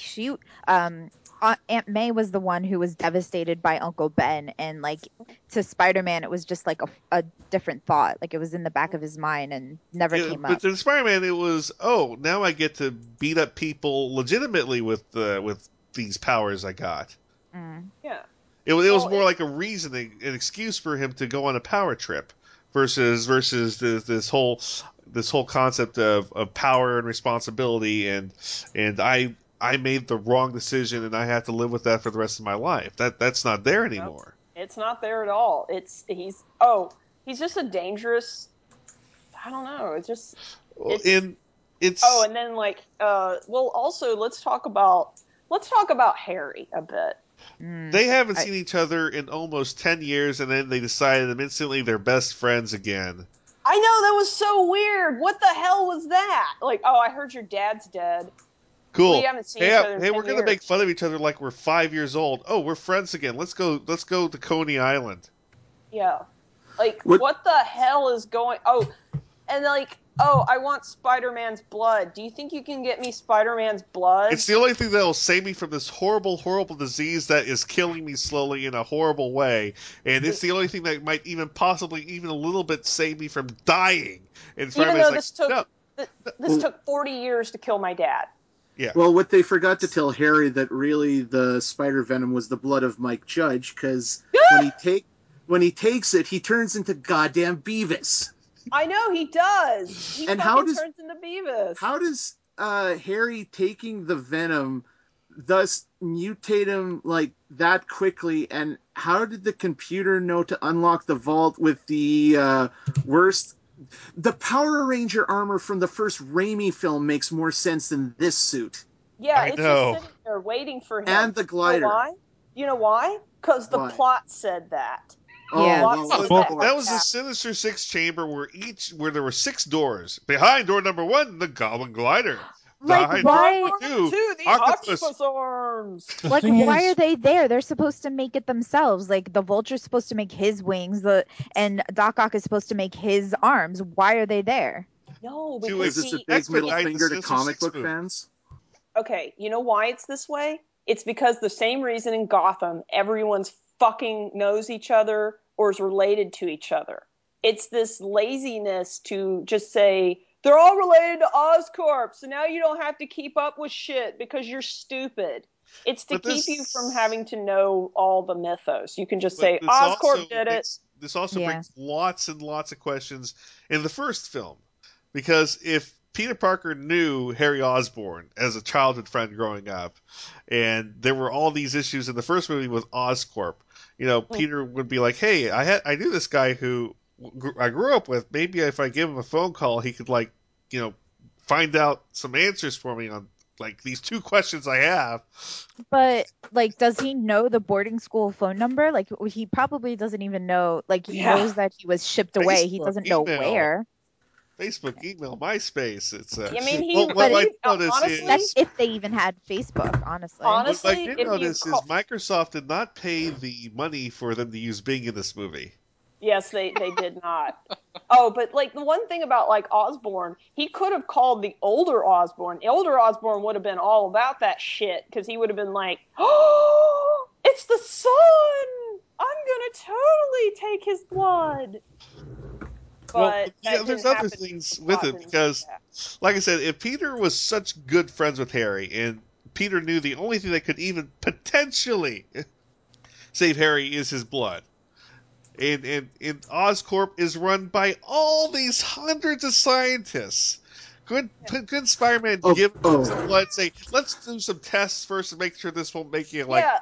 Aunt May was the one who was devastated by Uncle Ben, and like to Spider-Man, it was just like a different thought. Like it was in the back of his mind and never came But up. in Spider-Man, it was, oh, now I get to beat up people legitimately with these powers I got. yeah. It was more like a reasoning, an excuse for him to go on a power trip, versus this whole concept of power and responsibility, and I made the wrong decision and I have to live with that for the rest of my life. That's not there anymore. It's not there at all. He's just a dangerous. I don't know. It's just. And then like, well, also let's talk about Harry a bit. They haven't seen each other in almost 10 years, and then they decided instantly they're best friends again. I know, that was so weird. What the hell was that? Like, oh, I heard your dad's dead. Cool. We haven't seen each other in 10 we're gonna years. make fun of each other like we're 5 years old. Oh, we're friends again. Let's go to Coney Island. Yeah. Like, what the hell is going... Oh, and like, oh, I want Spider-Man's blood. Do you think you can get me Spider-Man's blood? It's the only thing that'll save me from this horrible, horrible disease that is killing me slowly in a horrible way. And it's the only thing that might even possibly, even a little bit, save me from dying. And Even though this took 40 years to kill my dad. Yeah. Well, what they forgot to tell Harry that really the spider venom was the blood of Mike Judge, because when he takes it, he turns into goddamn Beavis. I know, he does. He turns into Beavis. How does Harry taking the venom thus mutate him like that quickly? And how did the computer know to unlock the vault with the worst? The Power Ranger armor from the first Raimi film makes more sense than this suit. Yeah, it's just sitting there waiting for him. And the glider. You know why? Because the plot said that. That was the Sinister Six chamber where there were 6 doors. Behind door number 1, the Goblin Glider. Like, why? The octopus arms. Like, why are they there? They're supposed to make it themselves. Like, the Vulture's supposed to make his wings, and Doc Ock is supposed to make his arms. Why are they there? No, because it's a big middle finger to comic book fans. Okay, you know why it's this way? It's because the same reason in Gotham, everyone's fucking knows each other or is related to each other. It's this laziness to just say, they're all related to Oscorp, so now you don't have to keep up with shit because you're stupid. It's to keep you from having to know all the mythos. You can just say, Oscorp did it. This also brings lots and lots of questions in the first film. Because if Peter Parker knew Harry Osborn as a childhood friend growing up, and there were all these issues in the first movie with Oscorp, Peter would be like, hey, I knew this guy who I grew up with. Maybe if I give him a phone call, he could find out some answers for me on these 2 questions I have. But does he know the boarding school phone number? Like, he probably doesn't even know. Like, he knows that he was shipped away. He doesn't know where. Facebook, email, MySpace. It's I mean, honestly, that's if they even had Facebook. Honestly, what I did notice is Microsoft did not pay the money for them to use Bing in this movie. Yes, they did not. Oh, but the one thing about Osborn, he could have called the older Osborn. The older Osborn would have been all about that shit because he would have been like, "Oh, it's the sun! I'm gonna totally take his blood." But there's other things with it because, like I said, if Peter was such good friends with Harry and Peter knew the only thing that could even potentially save Harry is his blood. And Oscorp is run by all these hundreds of scientists. Couldn't Spider-Man give him some blood? Say, let's do some tests first and make sure this won't make you work.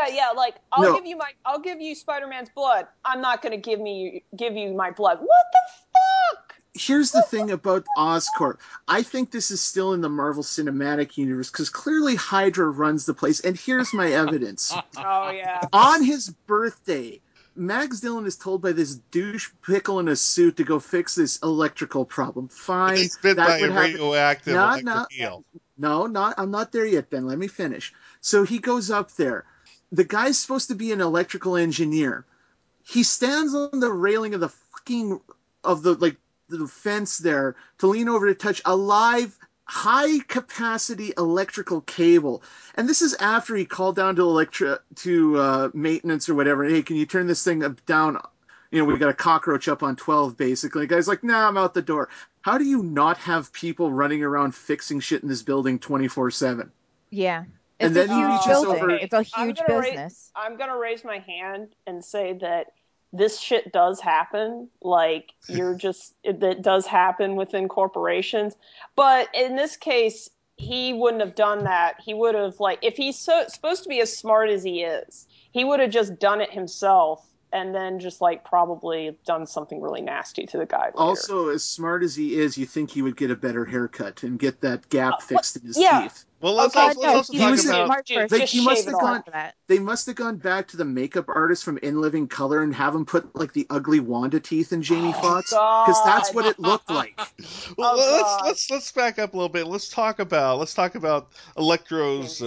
I'll give you Spider-Man's blood. I'm not going to give you my blood. What the fuck? Here's the thing about Oscorp. I think this is still in the Marvel Cinematic Universe because clearly Hydra runs the place. And here's my evidence. Oh yeah. On his birthday, Max Dillon is told by this douche pickle in a suit to go fix this electrical problem. Fine. He's bit by a radioactive electric eel. No, I'm not there yet, Ben. Let me finish. So he goes up there. The guy's supposed to be an electrical engineer. He stands on the railing of the fence there to lean over to touch a live high capacity electrical cable. And this is after he called down to maintenance or whatever. Hey, can you turn this thing down? We got a cockroach up on 12, basically. The guy's like, nah, I'm out the door. How do you not have people running around fixing shit in this building 24/7? Yeah. And It's then a he huge reaches building. over. It's a huge business. I'm going to raise my hand and say that this shit does happen. Like, it does happen within corporations. But in this case, he wouldn't have done that. He would have, like, if he's supposed to be as smart as he is, he would have just done it himself and then just, like, probably done something really nasty to the guy later. Also, as smart as he is, you think he would get a better haircut and get that gap fixed in his teeth. Well, let's also talk about. They must have gone back to the makeup artist from In Living Color and have him put like the ugly Wanda teeth in Jamie Foxx, because that's what it looked like. Well, let's back up a little bit. Let's talk about Electro's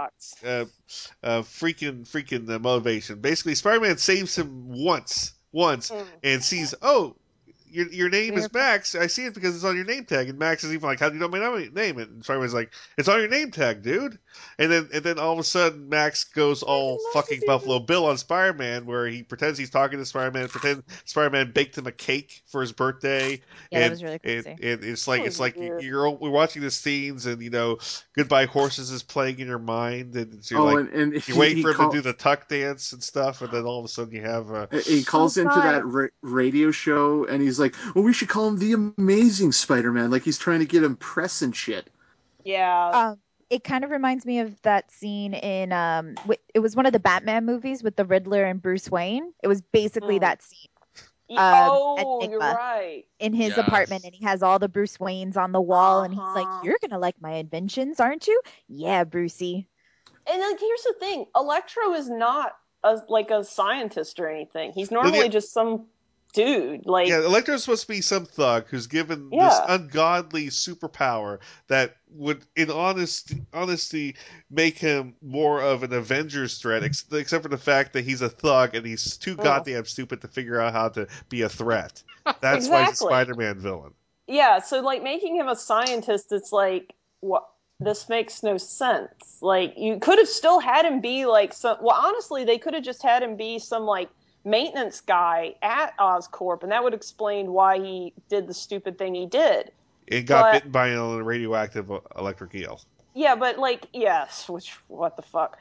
freaking motivation. Basically, Spider-Man saves him once, and sees, oh, your name is Max. I see it because it's on your name tag. And Max is even like, how do you know my name? And Spider-Man's like, it's on your name tag, dude. And then all of a sudden, Max goes all fucking Buffalo Bill on Spider-Man, where he pretends he's talking to Spider-Man, pretend Spider-Man baked him a cake for his birthday. Yeah, that was really crazy. And it's like we're watching the scenes, and Goodbye Horses is playing in your mind, and so you're waiting for him to do the tuck dance and stuff, and then all of a sudden you have he calls into that radio show, and he's like, well, we should call him the Amazing Spider-Man, like he's trying to get him press and shit. Yeah. It kind of reminds me of that scene in it was one of the Batman movies with the Riddler and Bruce Wayne. It was basically that scene. You're right. In his apartment, and he has all the Bruce Waynes on the wall, and he's like, "You're gonna like my inventions, aren't you?" Yeah, Brucey. And then here's the thing: Electro is not a scientist or anything. He's normally just some dude. Electro's supposed to be some thug who's given this ungodly superpower that would, in honesty, make him more of an Avengers threat, except for the fact that he's a thug and he's too goddamn stupid to figure out how to be a threat. That's why he's a Spider-Man villain. Yeah, so making him a scientist, it's like, what? This makes no sense. Like, you could have still had him be honestly, they could have just had him be some maintenance guy at Oscorp, and that would explain why he did the stupid thing he did. It got bitten by a radioactive electric eel. Yeah, but what the fuck?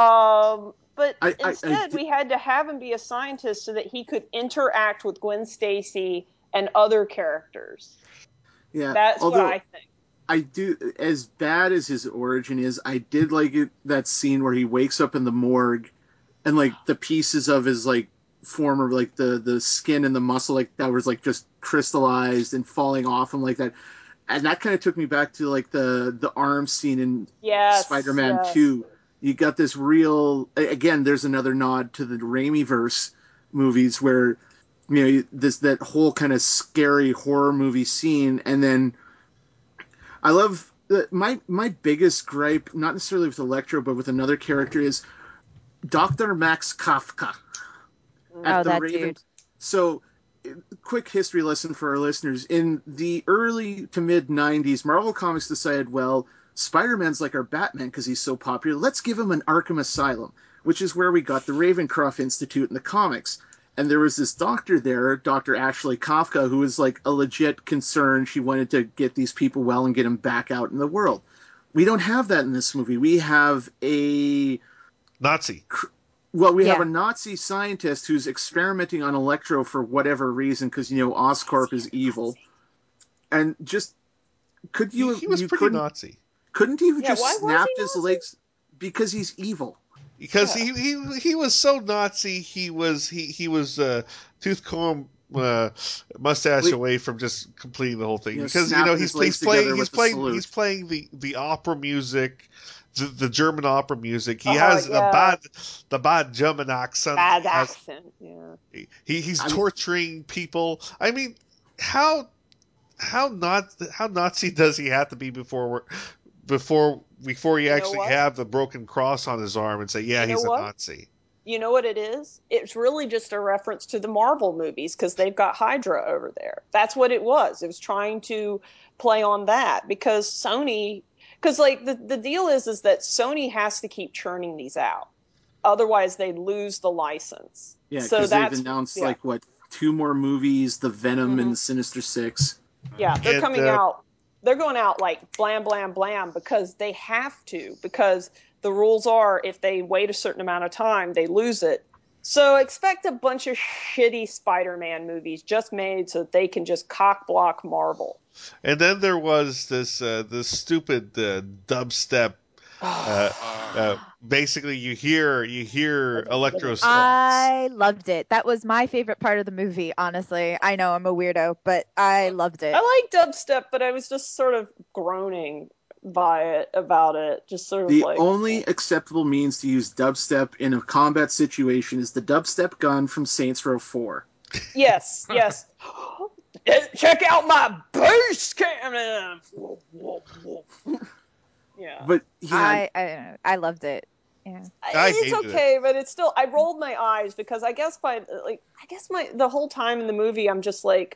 But instead, we had to have him be a scientist so that he could interact with Gwen Stacy and other characters. Yeah, that's what I think. I do, as bad as his origin is, I did like that scene where he wakes up in the morgue and the pieces of his form of the skin and the muscle that was just crystallized and falling off him like that. And that kind of took me back to the arm scene in Spider-Man 2. You got this real, again, there's another nod to the Raimi-verse movies where that whole kind of scary horror movie scene. And then I love my biggest gripe, not necessarily with Electro, but with another character, is Dr. Max Kafka. Dude. So, quick history lesson for our listeners. In the early to mid 90s, Marvel Comics decided, well, Spider-Man's like our Batman because he's so popular. Let's give him an Arkham Asylum, which is where we got the Ravencroft Institute in the comics. And there was this doctor there, Dr. Ashley Kafka, who was a legit concern. She wanted to get these people well and get them back out in the world. We don't have that in this movie. We have a Nazi. Well, we have a Nazi scientist who's experimenting on Electro for whatever reason, because, Oscorp is evil. And just, he was pretty Nazi. Couldn't he have just snapped his legs? Because he's evil. Because he was so Nazi, he was tooth comb mustache away from just completing the whole thing. Because he's playing the opera music, the German opera music. He has the bad German accent. Bad accent. Yeah. He's torturing people. I mean, how Nazi does he have to be before you actually have the broken cross on his arm and say, yeah, he's a Nazi? you know what it is? It's really just a reference to the Marvel movies because they've got Hydra over there. That's what it was. It was trying to play on that because Sony, because like the deal is that Sony has to keep churning these out. Otherwise, they lose the license. Yeah, so because they've announced like what 2 more movies, the Venom and the Sinister Six. Yeah, they're coming out. They're going out like blam, blam, blam because they have to. Because the rules are if they wait a certain amount of time, they lose it. So expect a bunch of shitty Spider-Man movies just made so that they can just cock block Marvel. And then there was this stupid dubstep. Basically, you hear electro. I loved it. That was my favorite part of the movie. Honestly, I know I'm a weirdo, but I loved it. I like dubstep, but I was just sort of groaning about it. Just sort of the like only acceptable means to use dubstep in a combat situation is the dubstep gun from Saints Row 4. Yes. Check out my bass cannon. Yeah. But yeah, I loved it. Yeah. It's okay, but it's still. I rolled my eyes because I guess the whole time in the movie I'm just like,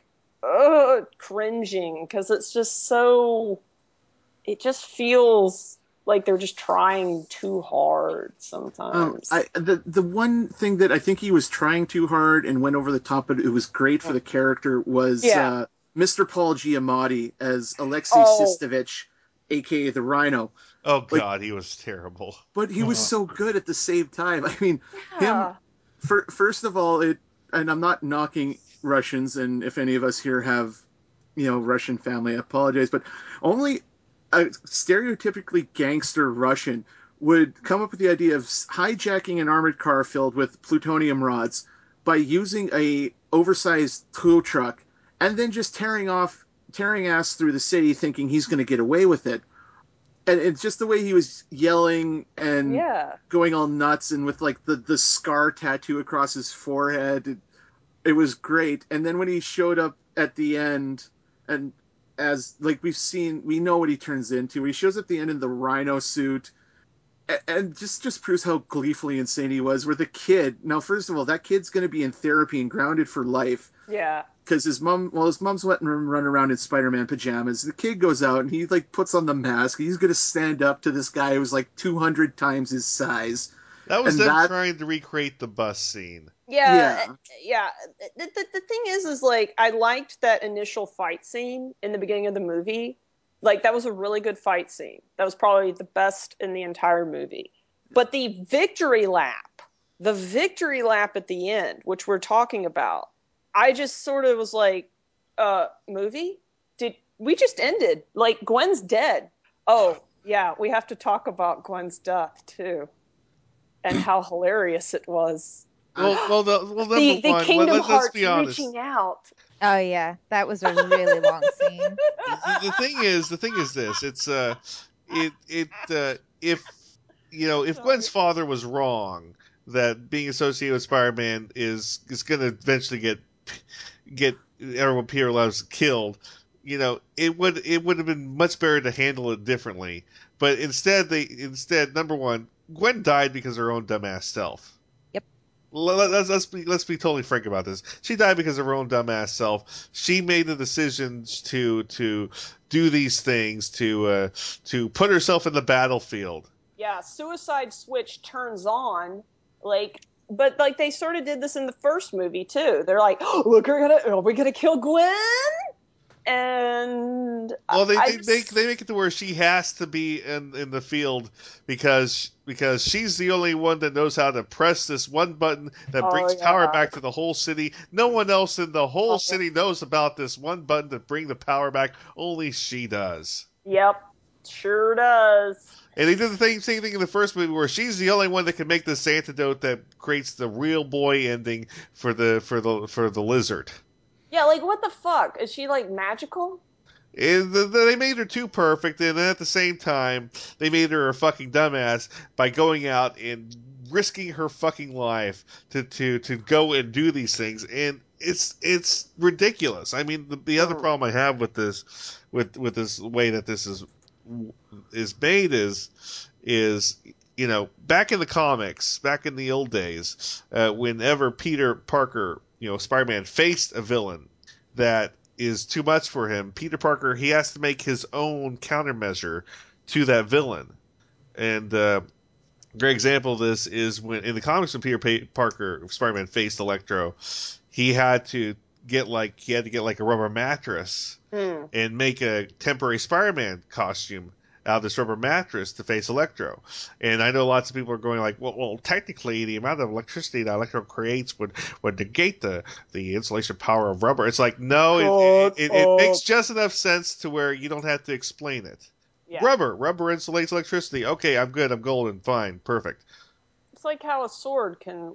cringing because it's just so. It just feels like they're just trying too hard sometimes. The one thing that I think he was trying too hard and went over the top, but it was great for the character was Mr. Paul Giamatti as Alexei Sistovich, aka the Rhino. Oh God, he was terrible. But he was so good at the same time. I mean, him. First of all, and I'm not knocking Russians, and if any of us here have, Russian family, I apologize, but only a stereotypically gangster Russian would come up with the idea of hijacking an armored car filled with plutonium rods by using a oversized tow truck and then just tearing ass through the city thinking he's going to get away with it. And it's just the way he was yelling and going all nuts and with like the scar tattoo across his forehead. It was great. And then when he showed up at the end and as like we know what he turns into. He shows up at the end in the Rhino suit and just proves how gleefully insane he was. Where the kid, now first of all, that kid's going to be in therapy and grounded for life. Yeah. Because his mom's letting him run around in Spider-Man pajamas. The kid goes out and he like puts on the mask. He's going to stand up to this guy who's like 200 times his size. That was them trying to recreate the bus scene. Yeah. The thing is like I liked that initial fight scene in the beginning of the movie. Like that was a really good fight scene. That was probably the best in the entire movie. But the victory lap at the end, which we're talking about, I just sort of was like, movie? We just ended. Like Gwen's dead. Oh, yeah, we have to talk about Gwen's death too. And how hilarious it was. The Kingdom Hearts be honest. Reaching out. Oh yeah, that was a really long scene. The thing is this. It's if Gwen's father was wrong that being associated with Spider-Man is going to eventually get everyone Peter loves killed. It would have been much better to handle it differently. But instead, number one, Gwen died because of her own dumbass self. Yep. Let's be totally frank about this. She died because of her own dumbass self. She made the decisions to do these things to put herself in the battlefield. Yeah, suicide switch turns on, but they sort of did this in the first movie too. They're like, oh, look, are we gonna kill Gwen? And they make it to where she has to be in the field because she's the only one that knows how to press this one button that brings power back to the whole city. No one else in the whole city knows about this one button to bring the power back. Only she does. Yep, sure does. And they did the same thing in the first movie where she's the only one that can make this antidote that creates the real boy ending for the lizard. Yeah, like what the fuck? Is she like magical? They made her too perfect, and then at the same time, they made her a fucking dumbass by going out and risking her fucking life to go and do these things, and it's ridiculous. I mean, the other problem I have with this with this way that this is made is back in the comics, back in the old days, whenever Peter Parker, Spider-Man, faced a villain that is too much for him, Peter Parker, he has to make his own countermeasure to that villain. And a great example of this is when in the comics when Peter Parker, Spider-Man, faced Electro, he had to get like a rubber mattress and make a temporary Spider-Man costume out of this rubber mattress to face Electro. And I know lots of people are going like, well, technically the amount of electricity that Electro creates would negate the insulation power of rubber. It's like, no, it makes just enough sense to where you don't have to explain it. Yeah. Rubber insulates electricity. Okay, I'm good. I'm golden. Fine. Perfect. It's like how a sword can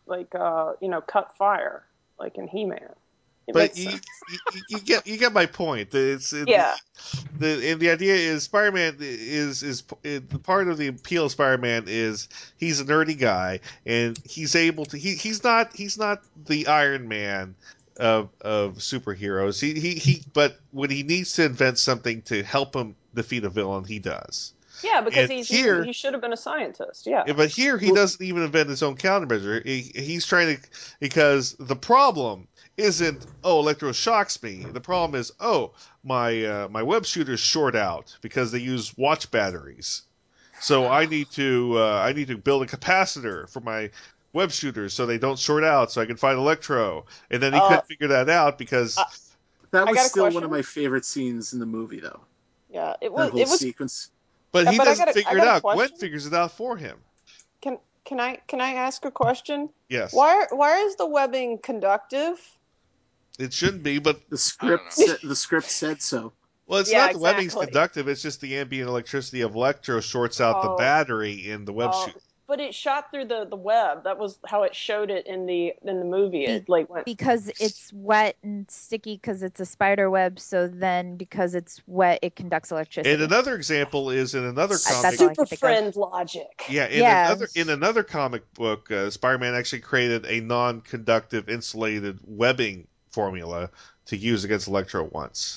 cut fire, like in He-Man. But you get my point. The idea is Spider-Man is the part of the appeal of Spider-Man is he's a nerdy guy and he's able to he's not the Iron Man of superheroes. But when he needs to invent something to help him defeat a villain, he does. Yeah, because he should have been a scientist. Yeah. But here he doesn't even invent his own countermeasure. He's trying to, because the problem isn't, Electro shocks me. The problem is, my web shooters short out because they use watch batteries. So I need to build a capacitor for my web shooters so they don't short out, so I can find Electro. And then he couldn't figure that out because that was still one of my favorite scenes in the movie, though. Yeah, it was. That whole sequence. But he doesn't figure it out. Gwen figures it out for him. Can I ask a question? Yes. Why is the webbing conductive? It shouldn't be, but the script said so. Well, it's not the webbing's conductive. It's just the ambient electricity of Electro shorts out the battery in the web shoot. But it shot through the web. That was how it showed it in the movie. It went because it's wet and sticky because it's a spider web. So then, because it's wet, it conducts electricity. And another example is in another comic. Super friend logic. Yeah. In another comic book, Spider-Man actually created a non-conductive insulated webbing formula to use against Electro once.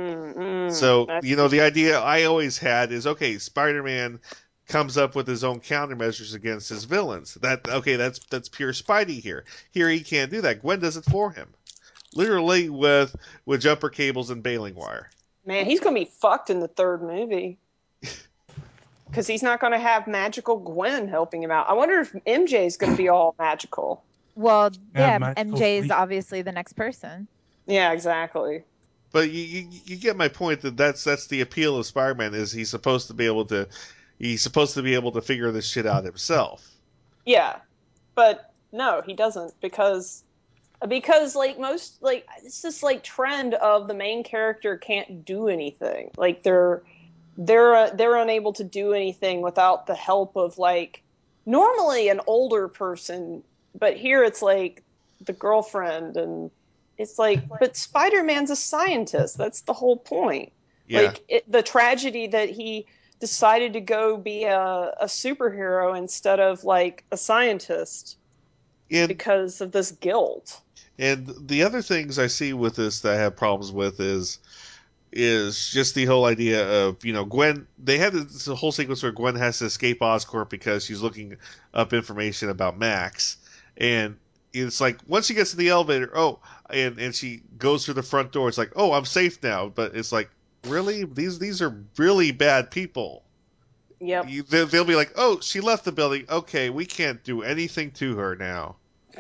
So the idea I always had is Spider-Man comes up with his own countermeasures against his villains. That's pure Spidey here. Here he can't do that. Gwen does it for him, literally with jumper cables and baling wire. Man, he's gonna be fucked in the third movie because he's not gonna have magical Gwen helping him out. I wonder if MJ is gonna be all magical. Well, MJ is obviously the next person. Yeah, exactly. But you get my point that's the appeal of Spider-Man is he's supposed to be able to figure this shit out himself. Yeah, but no, he doesn't because it's this trend of the main character can't do anything. Like they're unable to do anything without the help of normally an older person, but here it's the girlfriend, and it's but Spider-Man's a scientist. That's the whole point. Yeah. The tragedy that he decided to go be a superhero instead of a scientist because of this guilt. And the other things I see with this that I have problems with is just the whole idea of, Gwen, they have this whole sequence where Gwen has to escape Oscorp because she's looking up information about Max. And it's once she gets to the elevator, and she goes through the front door, it's I'm safe now. But it's really? These are really bad people. Yep. They'll be she left the building. Okay, we can't do anything to her now.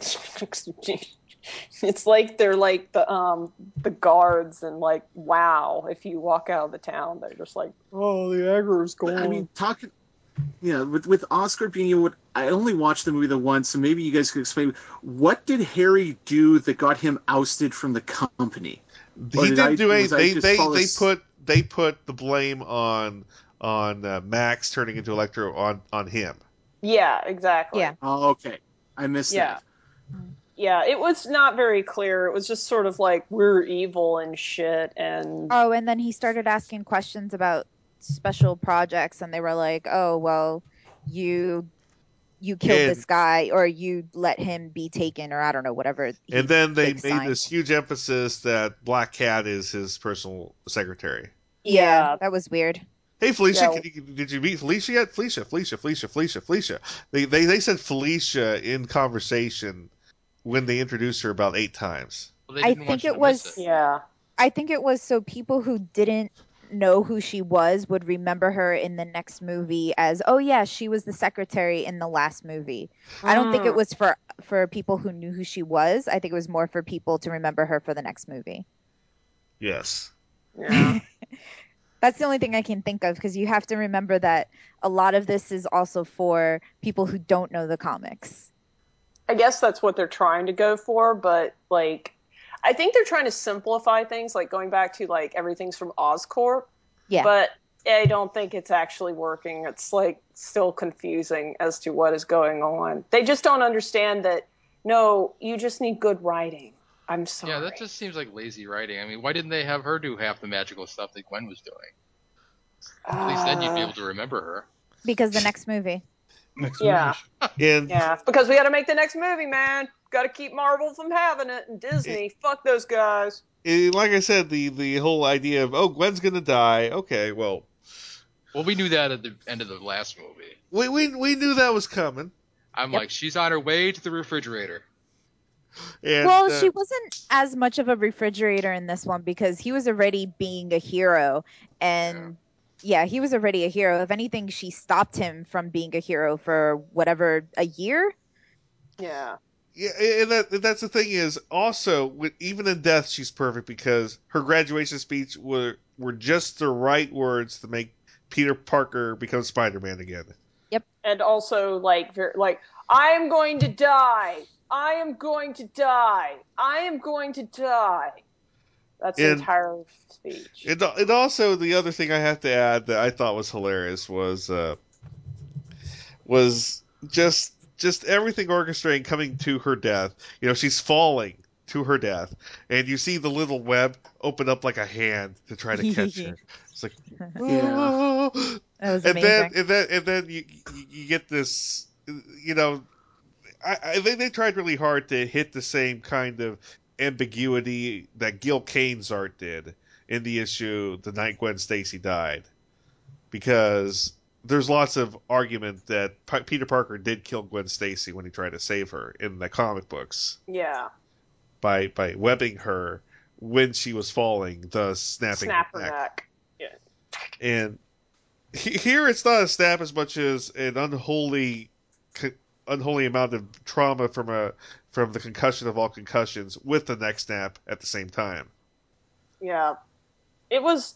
It's they're the guards, and wow, if you walk out of the town, they're just the aggro's gone. I mean, with Oscorp being able, I only watched the movie once, so maybe you guys could explain what did Harry do that got him ousted from the company? He didn't do anything. They put the blame on Max turning into Electro on him. Yeah, exactly. Yeah. Oh, okay. I missed that. Yeah, it was not very clear. It was just sort of we're evil and shit. And and then he started asking questions about special projects, and they were like, oh, well, you killed this guy, or you let him be taken, or I don't know, whatever. And then they made this huge emphasis that Black Cat is his personal secretary. Yeah, that was weird. Hey, Felicia, Yeah. did you meet Felicia yet? Felicia. They said Felicia in conversation when they introduced her about 8 times. Well, they I didn't want think you it to miss it. was. Yeah. I think it was so people who didn't know who she was would remember her in the next movie as, oh yeah, she was the secretary in the last movie. I don't think it was for people who knew who she was. I think it was more for people to remember her for the next movie. Yes. Yeah. That's the only thing I can think of because you have to remember that a lot of this is also for people who don't know the comics. I guess that's what they're trying to go for, but like I think they're trying to simplify things, like going back to like everything's from Oscorp. Yeah. But I don't think it's actually working. It's like still confusing as to what is going on. They just don't understand that no, you just need good writing. I'm sorry. Yeah, that just seems like lazy writing. I mean, why didn't they have her do half the magical stuff that Gwen was doing? At least then you'd be able to remember her. Because the next movie. Yeah. And yeah, because we got to make the next movie, man. Got to keep Marvel from having it, and Disney. Fuck those guys. Like I said, the whole idea of Gwen's gonna die. Okay, well, we knew that at the end of the last movie. We knew that was coming. I'm like, she's on her way to the refrigerator. And, well, she wasn't as much of a refrigerator in this one because he was already being a hero, and yeah, he was already a hero. If anything, she stopped him from being a hero for whatever, a year. Yeah. Yeah, and that's the thing is also even in death she's perfect because her graduation speech were just the right words to make Peter Parker become Spider-Man again. Yep. And also like I am going to die. I am going to die. I am going to die. That's the entire speech. And also the other thing I have to add that I thought was hilarious was just everything orchestrating coming to her death. You know, she's falling to her death, and you see the little web open up like a hand to try to catch her. It's like, yeah, that was and amazing. then you get this. You know, I think they tried really hard to hit the same kind of ambiguity that Gil Kane's art did in the issue the night Gwen Stacy died, because there's lots of argument that Peter Parker did kill Gwen Stacy when he tried to save her in the comic books. Yeah. By webbing her when she was falling, thus snapping her neck. Yeah. And here it's not a snap as much as an unholy amount of trauma from the concussion of all concussions with the neck snap at the same time. Yeah. It was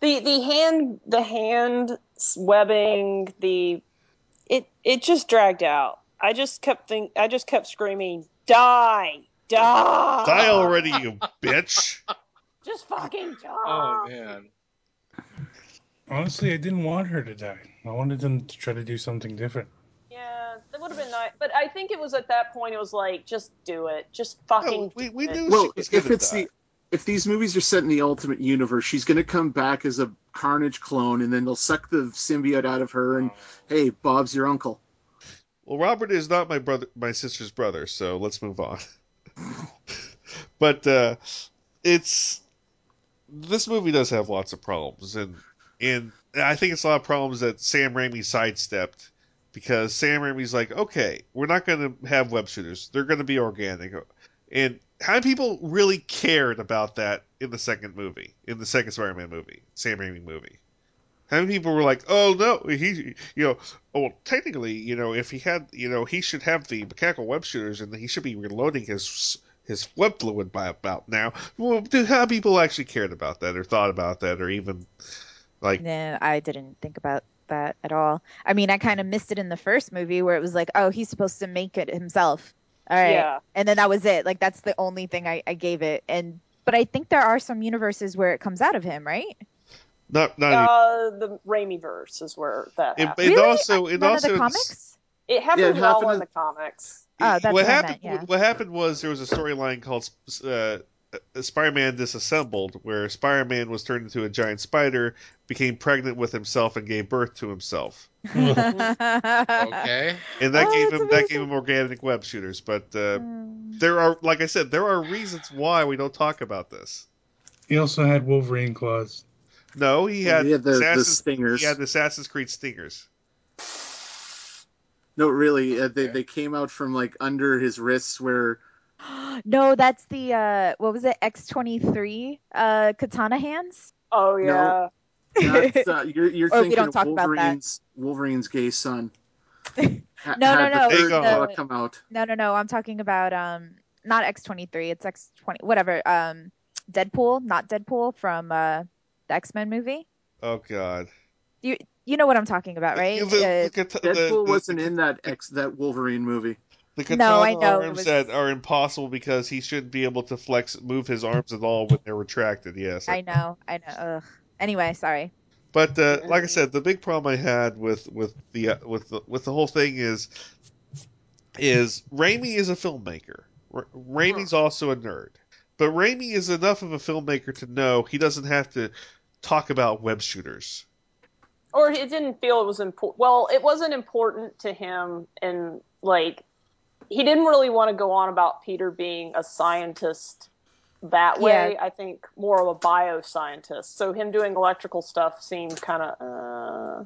the hand webbing, it just dragged out. I just kept screaming, die already, you bitch. Just fucking die. Oh man. Honestly, I didn't want her to die. I wanted them to try to do something different. Yeah, that would have been nice. But I think it was at that point, it was like, just do it. Just fucking do it. We knew Well, she was going to die. If these movies are set in the Ultimate Universe, she's going to come back as a Carnage clone, and then they'll suck the symbiote out of her, and hey, Bob's your uncle. Well, Robert is not my sister's brother, so let's move on. But this movie does have lots of problems, and I think it's a lot of problems that Sam Raimi sidestepped, because Sam Raimi's like, okay, we're not going to have web shooters; they're going to be organic. And how many people really cared about that in the second Spider-Man movie, Sam Raimi movie? How many people were like, oh no, technically, if he had, he should have the mechanical web shooters and he should be reloading his web fluid by about now. Well, how many people actually cared about that or thought about that or even like? No, I didn't think about that at all. I mean, I kind of missed it in the first movie where it was like, oh, he's supposed to make it himself. All right. Yeah. And then that was it. Like, that's the only thing I gave it. But I think there are some universes where it comes out of him, right? Not the Raimi verse is where that happened. Really? Also, None of the comics? It happens all in the comics. Oh, that's what what I happened. meant, yeah. What happened was there was a storyline called Spider-Man Disassembled, where Spider-Man was turned into a giant spider, became pregnant with himself, and gave birth to himself. Okay. And that gave him organic web shooters. But there are, like I said, there are reasons why we don't talk about this. He also had Wolverine claws. No, he had the stingers. He had the Assassin's Creed stingers. No, really, they came out from like under his wrists where. No, that's the what was it? X-23 katana hands. Oh yeah. No, you're Or we thinking don't of talk about that. Wolverine's gay son. No. There you go. Come out. No. I'm talking about not X-23. It's X-20, whatever. Deadpool, not Deadpool from the X-Men movie. Oh God. You know what I'm talking about, right? Deadpool wasn't in that Wolverine movie. The katana arms that are impossible because he shouldn't be able to move his arms at all when they're retracted. Yes. I know. Ugh. Anyway, sorry. But like I said, the big problem I had with the whole thing is Raimi is a filmmaker. Raimi's also a nerd, but Raimi is enough of a filmmaker to know he doesn't have to talk about web shooters. Or it didn't feel it was important. Well, it wasn't important to him, and like he didn't really want to go on about Peter being a scientist that way. I think more of a bioscientist. So him doing electrical stuff seemed kind of,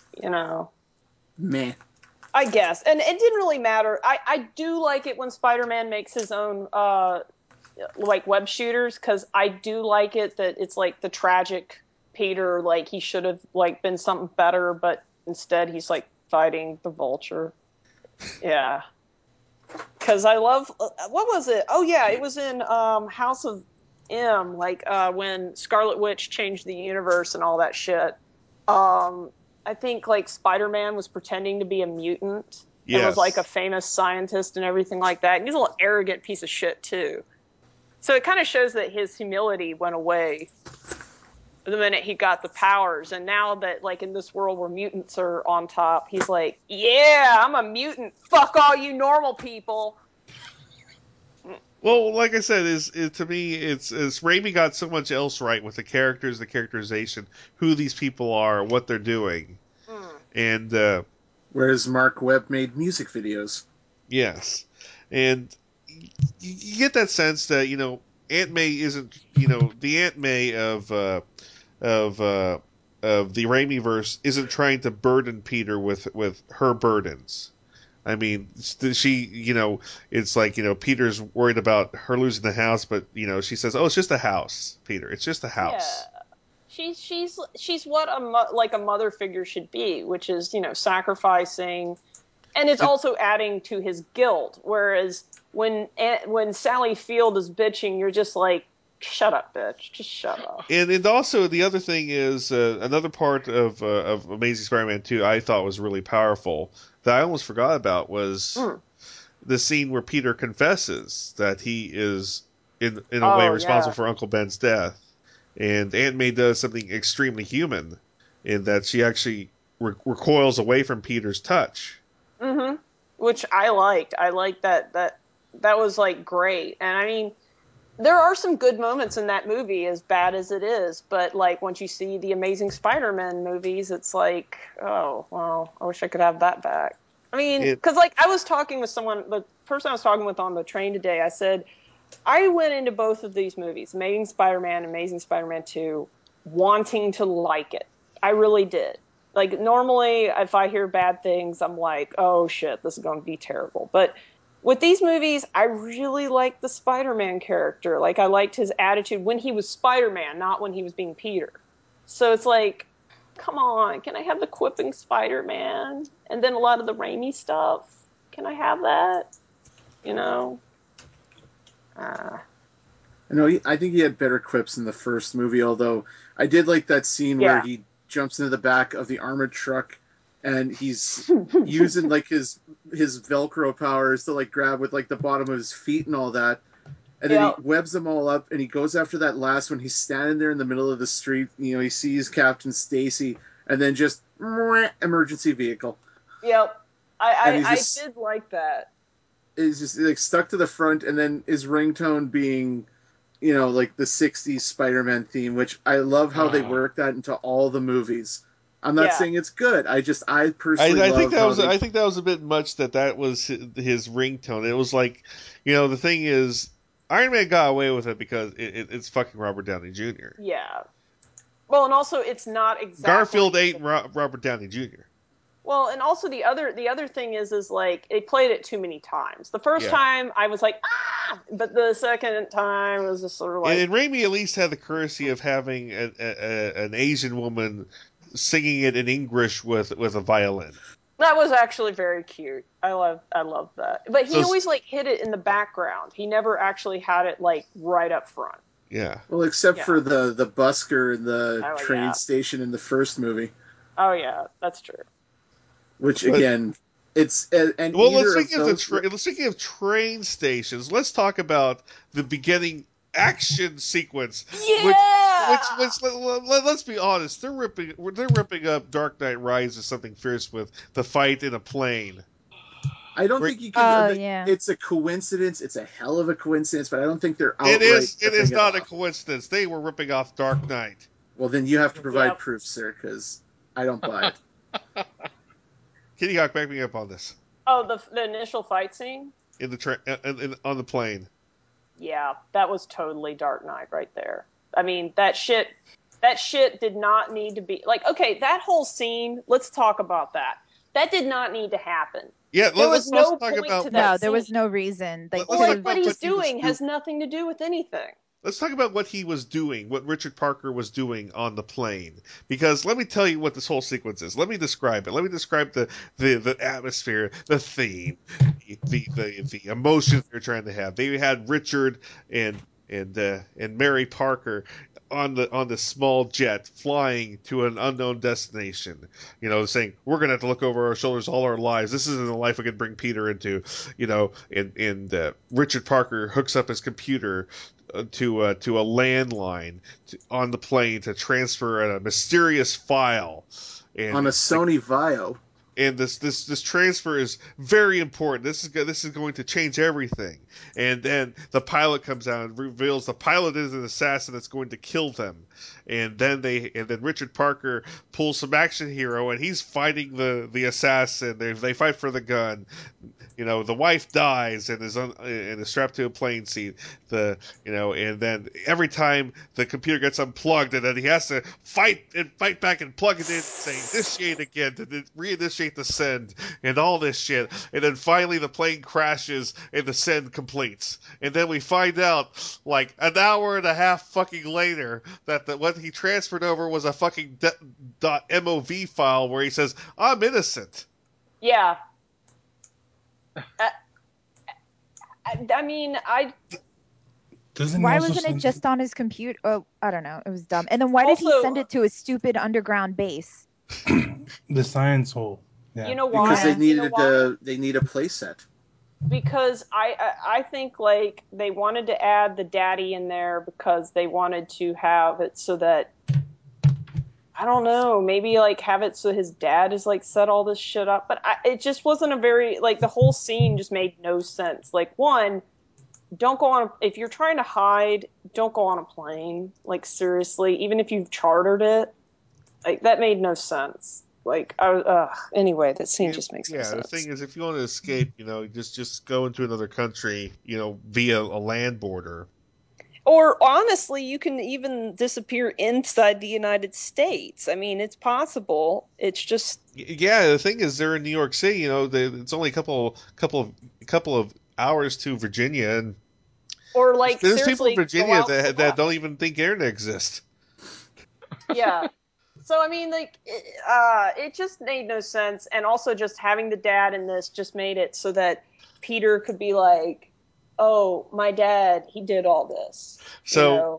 meh. I guess. And it didn't really matter. I do like it when Spider-Man makes his own, like, web shooters, because I do like it that it's, like, the tragic Peter, like, he should have, like, been something better, but instead he's, like, fighting the Vulture. Yeah. Because I love, what was it? Oh, yeah, it was in House of M, like, when Scarlet Witch changed the universe and all that shit. I think, like, Spider-Man was pretending to be a mutant and was, like, a famous scientist and everything like that. And he's a little arrogant piece of shit, too. So it kind of shows that his humility went away the minute he got the powers. And now that, like, in this world where mutants are on top, he's like, yeah, I'm a mutant. Fuck all you normal people. Well, like I said, to me, it's Raimi got so much else right with the characters, the characterization, who these people are, what they're doing, and whereas Mark Webb made music videos. Yes, and you get that sense that Aunt May isn't the Aunt May of the Raimiverse isn't trying to burden Peter with her burdens. I mean, she, it's like, Peter's worried about her losing the house, but, she says, oh, it's just a house, Peter. It's just a house. Yeah. She's what a mother figure should be, which is, sacrificing. And it's also adding to his guilt. Whereas when Sally Field is bitching, you're just like, shut up, bitch. Just shut up. And also the other thing is another part of Amazing Spider-Man 2 I thought was really powerful that I almost forgot about was the scene where Peter confesses that he is in a way responsible for Uncle Ben's death, and Aunt May does something extremely human in that she actually recoils away from Peter's touch. Mm-hmm. Which I liked. I liked that was like great. And I mean, there are some good moments in that movie, as bad as it is. But like once you see the Amazing Spider-Man movies, it's like, oh, well, I wish I could have that back. I mean, because like I was talking with someone, the person I was talking with on the train today, I said, I went into both of these movies, Amazing Spider-Man, Amazing Spider-Man 2, wanting to like it. I really did. Like normally, if I hear bad things, I'm like, oh shit, this is going to be terrible. But with these movies, I really liked the Spider-Man character. Like, I liked his attitude when he was Spider-Man, not when he was being Peter. So it's like, come on, can I have the quipping Spider-Man? And then a lot of the Raimi stuff. Can I have that? I think he had better quips in the first movie, although I did like that scene where he jumps into the back of the armored truck and he's using like his Velcro powers to like grab with like the bottom of his feet and all that. And then he webs them all up and he goes after that last one. He's standing there in the middle of the street. He sees Captain Stacy and then just emergency vehicle. Yep. I did like that. He's just like stuck to the front, and then his ringtone being, like the 60s Spider-Man theme, which I love how they work that into all the movies. I'm not saying it's good. I personally I think that was a bit much that was his ringtone. It was like, the thing is, Iron Man got away with it because it's fucking Robert Downey Jr. Yeah. Well, and also it's not exactly Garfield ain't Robert Downey Jr. Well, and also the other thing is like they played it too many times. The first time I was like, but the second time was just sort of like. And Raimi at least had the courtesy of having an Asian woman singing it in English with a violin. That was actually very cute. I love that. But he always like hid it in the background. He never actually had it like right up front. Yeah. Well, except for the busker in the train station in the first movie. Oh yeah, that's true. Which again, it's and well. Speaking of train stations, let's talk about the beginning action sequence. Yeah. Which let's be honest, they're ripping up Dark Knight Rises something fierce with the fight in a plane. I don't think you can. It's a coincidence. It's a hell of a coincidence, but I don't think they're outright. It is not a coincidence. They were ripping off Dark Knight. Well, then you have to provide proof, sir, because I don't buy it. Kitty Hawk, back me up on this. Oh, the initial fight scene in the on the plane. Yeah, that was totally Dark Knight right there. I mean, that shit did not need to be like. Okay, that whole scene. Let's talk about that. That did not need to happen. Yeah, there was no point to that. No, there was no reason. Like what he's doing has nothing to do with anything. Let's talk about what he was doing, what Richard Parker was doing on the plane. Because let me tell you what this whole sequence is. Let me describe it. Let me describe the atmosphere, the theme, the emotions they're trying to have. They had Richard and Mary Parker on the small jet flying to an unknown destination, saying we're gonna have to look over our shoulders all our lives. This isn't the life we can bring Peter into, and Richard Parker hooks up his computer to a landline on the plane to transfer a mysterious file on a Sony Vaio. And this transfer is very important. This is going to change everything. And then the pilot comes out and reveals the pilot is an assassin that's going to kill them. And then Richard Parker pulls some action hero and he's fighting the assassin. They fight for the gun. The wife dies and is strapped to a plane seat. And then every time the computer gets unplugged, and then he has to fight back and plug it in, say initiate again to reinitiate the send and all this shit. And then finally the plane crashes and the send completes. And then we find out like an hour and a half fucking later that what he transferred over was a fucking .mov file where he says I'm innocent. Yeah. I mean, why wasn't it just on his computer? Oh, I don't know. It was dumb. And then why did he send it to a stupid underground base? The science hole. Yeah. You know why? Because they need a playset. Because I think like they wanted to add the daddy in there because they wanted to have it so that I don't know, maybe like have it so his dad is like set all this shit up, but it just wasn't a very like the whole scene just made no sense. Like one, don't go on if you're trying to hide, don't go on a plane. Like seriously, even if you've chartered it, like that made no sense. Like anyway, that scene just makes no sense. Yeah, the thing is, if you want to escape, just go into another country, via a land border. Or honestly, you can even disappear inside the United States. I mean, it's possible. It's just the thing is, they're in New York City. It's only a couple of hours to Virginia, and or like there's people in Virginia that don't even think internet exists. Yeah. So I mean, like, it just made no sense, and also just having the dad in this just made it so that Peter could be like, "Oh, my dad, he did all this." So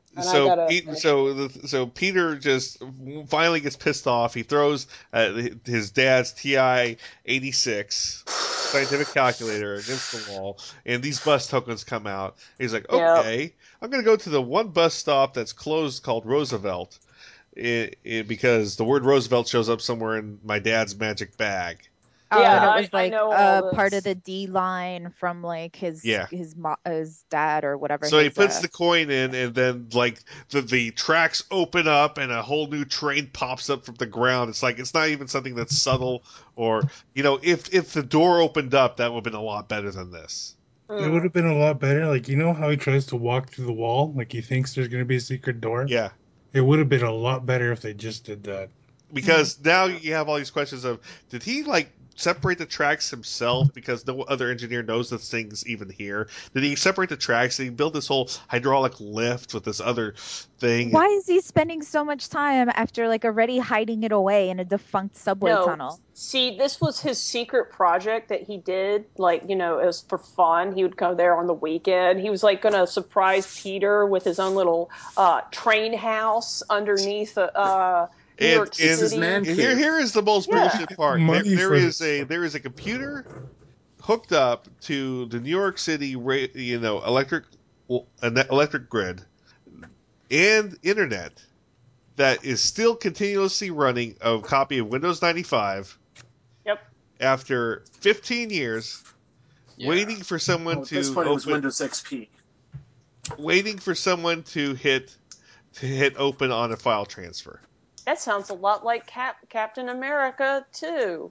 Peter just finally gets pissed off. He throws his dad's TI-86 scientific calculator against the wall, and these bus tokens come out. He's like, "Okay, I'm going to go to the one bus stop that's closed called Roosevelt." Because the word Roosevelt shows up somewhere in my dad's magic bag. Oh, yeah, and it was like part of the D line from like his dad or whatever. So he puts the coin in, and then like the tracks open up, and a whole new train pops up from the ground. It's like it's not even something that's subtle, or if the door opened up, that would have been a lot better than this. It would have been a lot better. Like how he tries to walk through the wall, like he thinks there's going to be a secret door. Yeah. It would have been a lot better if they just did that. Because now you have all these questions of, did he separate the tracks himself because no other engineer knows this thing's even here? Did he separate the tracks? Did he build this whole hydraulic lift with this other thing? Why is he spending so much time after already hiding it away in a defunct subway tunnel? See, this was his secret project that he did. It was for fun. He would go there on the weekend. He was going to surprise Peter with his own little train house underneath New York City. Here is the most bullshit part. There is a computer hooked up to the New York City, electric grid and internet that is still continuously running a copy of Windows 95. Yep. After 15 years, waiting for someone to this point, it was Windows XP. Waiting for someone to hit open on a file transfer. That sounds a lot like Captain America too.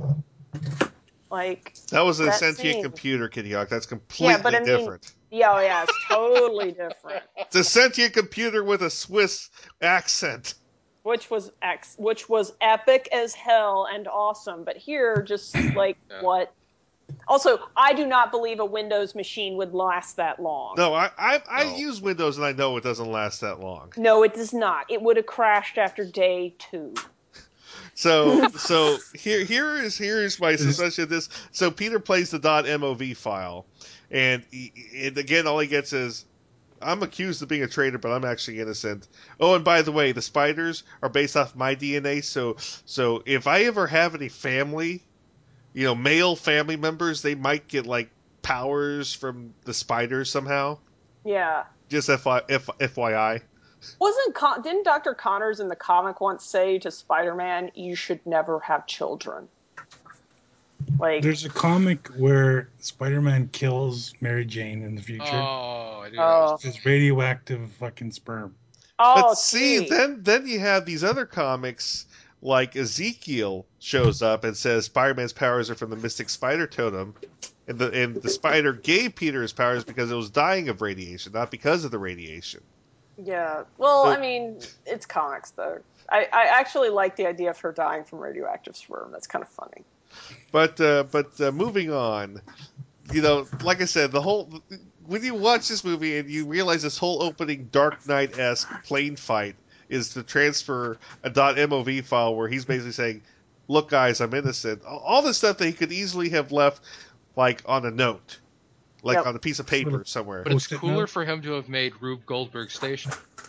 That was a sentient computer, Kitty Hawk. That's completely different. Yeah, it's totally different. It's a sentient computer with a Swiss accent. Which was epic as hell and awesome. But here, just what? Also, I do not believe a Windows machine would last that long. No, I use Windows and I know it doesn't last that long. No, it does not. It would have crashed after day 2. So here's my suspicion of this. So Peter plays the .mov file, and again all he gets is, I'm accused of being a traitor, but I'm actually innocent. Oh, and by the way, the spiders are based off my DNA, so if I ever have any family, male family members, they might get powers from the spiders somehow. Yeah. Just FYI. Didn't Dr. Connors in the comic once say to Spider-Man, "You should never have children"? There's a comic where Spider-Man kills Mary Jane in the future. Oh, I do. It's radioactive fucking sperm. Oh, but see, then you have these other comics, like Ezekiel shows up and says Spider-Man's powers are from the Mystic Spider Totem, and the spider gave Peter his powers because it was dying of radiation, not because of the radiation. Yeah. Well, I mean, it's comics, though. I actually like the idea of her dying from radioactive sperm. That's kind of funny. But moving on, like I said, when you watch this movie and you realize this whole opening Dark Knight-esque plane fight is to transfer a .mov file where he's basically saying, "Look, guys, I'm innocent." All the stuff that he could easily have left, on a note. On a piece of paper somewhere. But it's cooler for him to have made Rube Goldberg Station.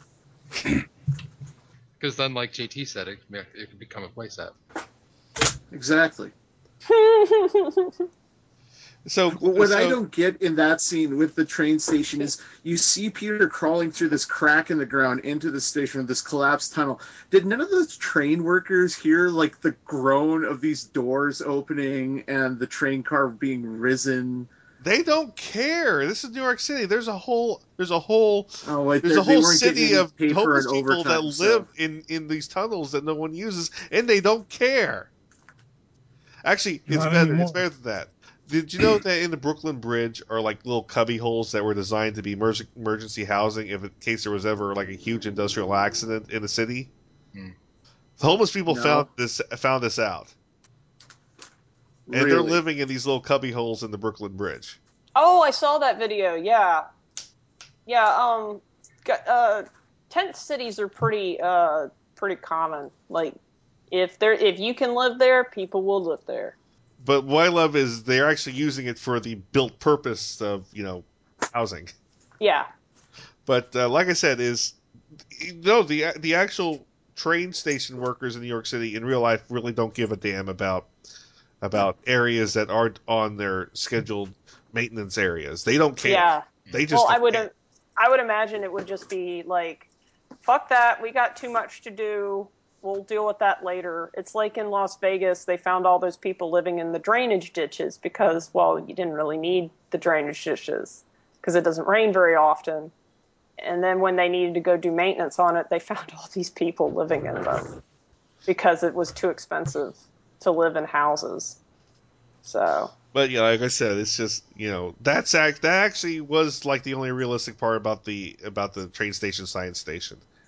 Because then, like JT said, it could become a playset. Exactly. What I don't get in that scene with the train station is you see Peter crawling through this crack in the ground into the station with this collapsed tunnel. Did none of those train workers hear the groan of these doors opening and the train car being risen? They don't care. This is New York City. There's a whole city of homeless people that live in these tunnels that no one uses, and they don't care. Actually, it's better than that. Did you know that in the Brooklyn Bridge are little cubby holes that were designed to be emergency housing in case there was ever a huge industrial accident in the city? The homeless people found this out. And they're living in these little cubby holes in the Brooklyn Bridge. Oh, I saw that video. Yeah. Tent cities are pretty common. If you can live there, people will live there. But what I love is they're actually using it for the built purpose of, housing. Yeah. But like I said, the actual train station workers in New York City in real life really don't give a damn about areas that aren't on their scheduled maintenance areas. They don't care. Yeah. They just I would imagine it would just be fuck that, we got too much to do. We'll deal with that later. It's like in Las Vegas, they found all those people living in the drainage ditches because, well, you didn't really need the drainage ditches because it doesn't rain very often. And then when they needed to go do maintenance on it, they found all these people living in them because it was too expensive to live in houses. So. But like I said, it's just that actually was the only realistic part about the train station science station that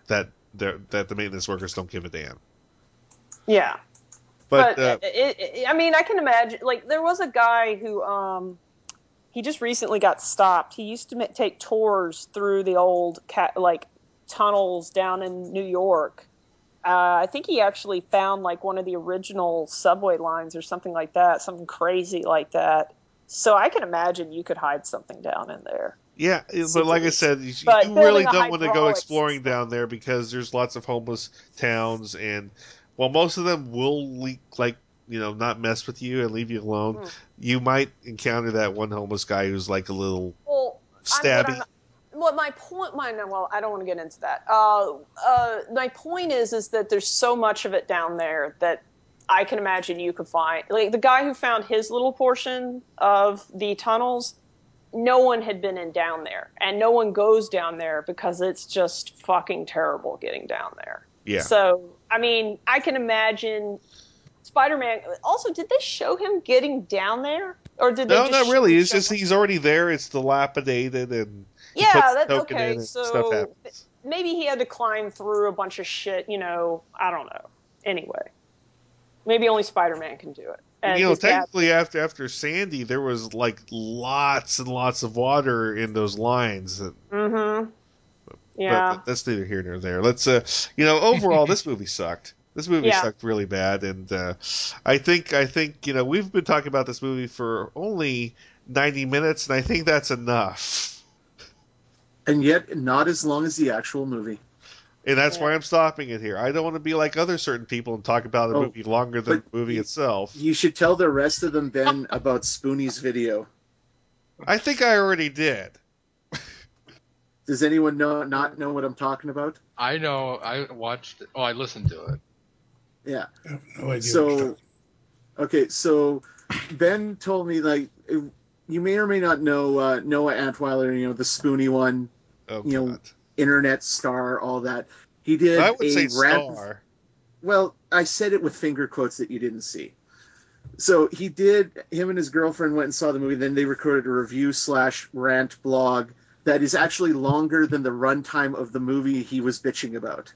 that the maintenance workers don't give a damn. Yeah. But I mean, I can imagine. Like, there was a guy who he just recently got stopped. He used to take tours through the old tunnels down in New York. I think he actually found like one of the original subway lines or something like that, something crazy like that. So I can imagine you could hide something down in there. Yeah, but like I said, you But really don't want to go hydraulics exploring down there because there's lots of homeless towns, and while most of them will not mess with you and leave you alone, you might encounter that one homeless guy who's like a little stabby. My point, well, I don't want to get into that. My point is that there's so much of it down there that I can imagine you could find. Like the guy who found his little portion of the tunnels, no one had been in down there, and no one goes down there because it's just fucking terrible getting down there. Yeah. So, I mean, I can imagine Spider-Man. Also, did they show him getting down there, or did they? No, just not really. It's just he's already there. It's dilapidated, and okay. stuff So happens. maybe he had to climb through a bunch of shit. I don't know. Anyway, maybe only Spider-Man can do it. And technically, after Sandy, there was like lots and lots of water in those lines. Mm-hmm. Yeah. But that's neither here nor there. Let's overall, this movie sucked. This movie sucked really bad, and I think we've been talking about this movie for only 90 minutes, and I think that's enough. And yet, not as long as the actual movie. And that's why I'm stopping it here. I don't want to be like other certain people and talk about a movie longer than the movie itself. You should tell the rest of them, Ben, about Spoonie's video. I think I already did. Does anyone not know what I'm talking about? I know. I watched it. Oh, I listened to it. Yeah. I have no idea. So Ben told me, like, you may or may not know Noah Antweiler, the Spoonie one, internet star, all that. He did I would say star. Well, I said it with finger quotes that you didn't see. So him and his girlfriend went and saw the movie, then they recorded a review/rant blog that is actually longer than the runtime of the movie he was bitching about.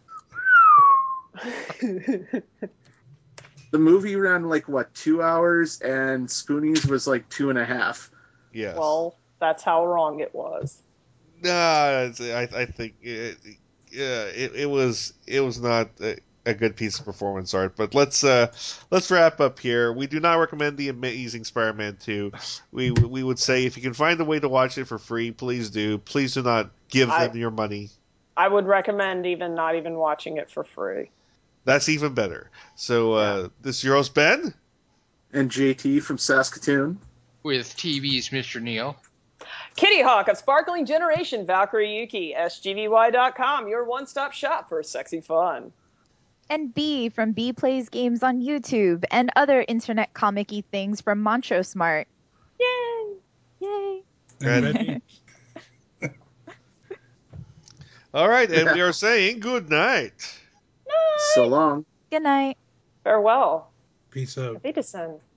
The movie ran 2 hours, and Spoonie's was 2.5. Yes. Well, that's how wrong it was. Nah, I think it was not a good piece of performance art. But let's wrap up here. We do not recommend The Amazing Spider-Man 2. We would say if you can find a way to watch it for free, please do. Please do not give them your money. I would recommend not even watching it for free. That's even better. So this is your host, Ben. And JT from Saskatoon. With TV's Mr. Neil. Kitty Hawk of Sparkling Generation, Valkyrie Yuki, SGVY.com, your one-stop shop for sexy fun. And B from B Plays Games on YouTube and other internet comic-y things from Moncho Smart. Yay! Yay! And all right, and we are saying good night. So long. Good night. Farewell. Peace out. Auf Wiedersehen.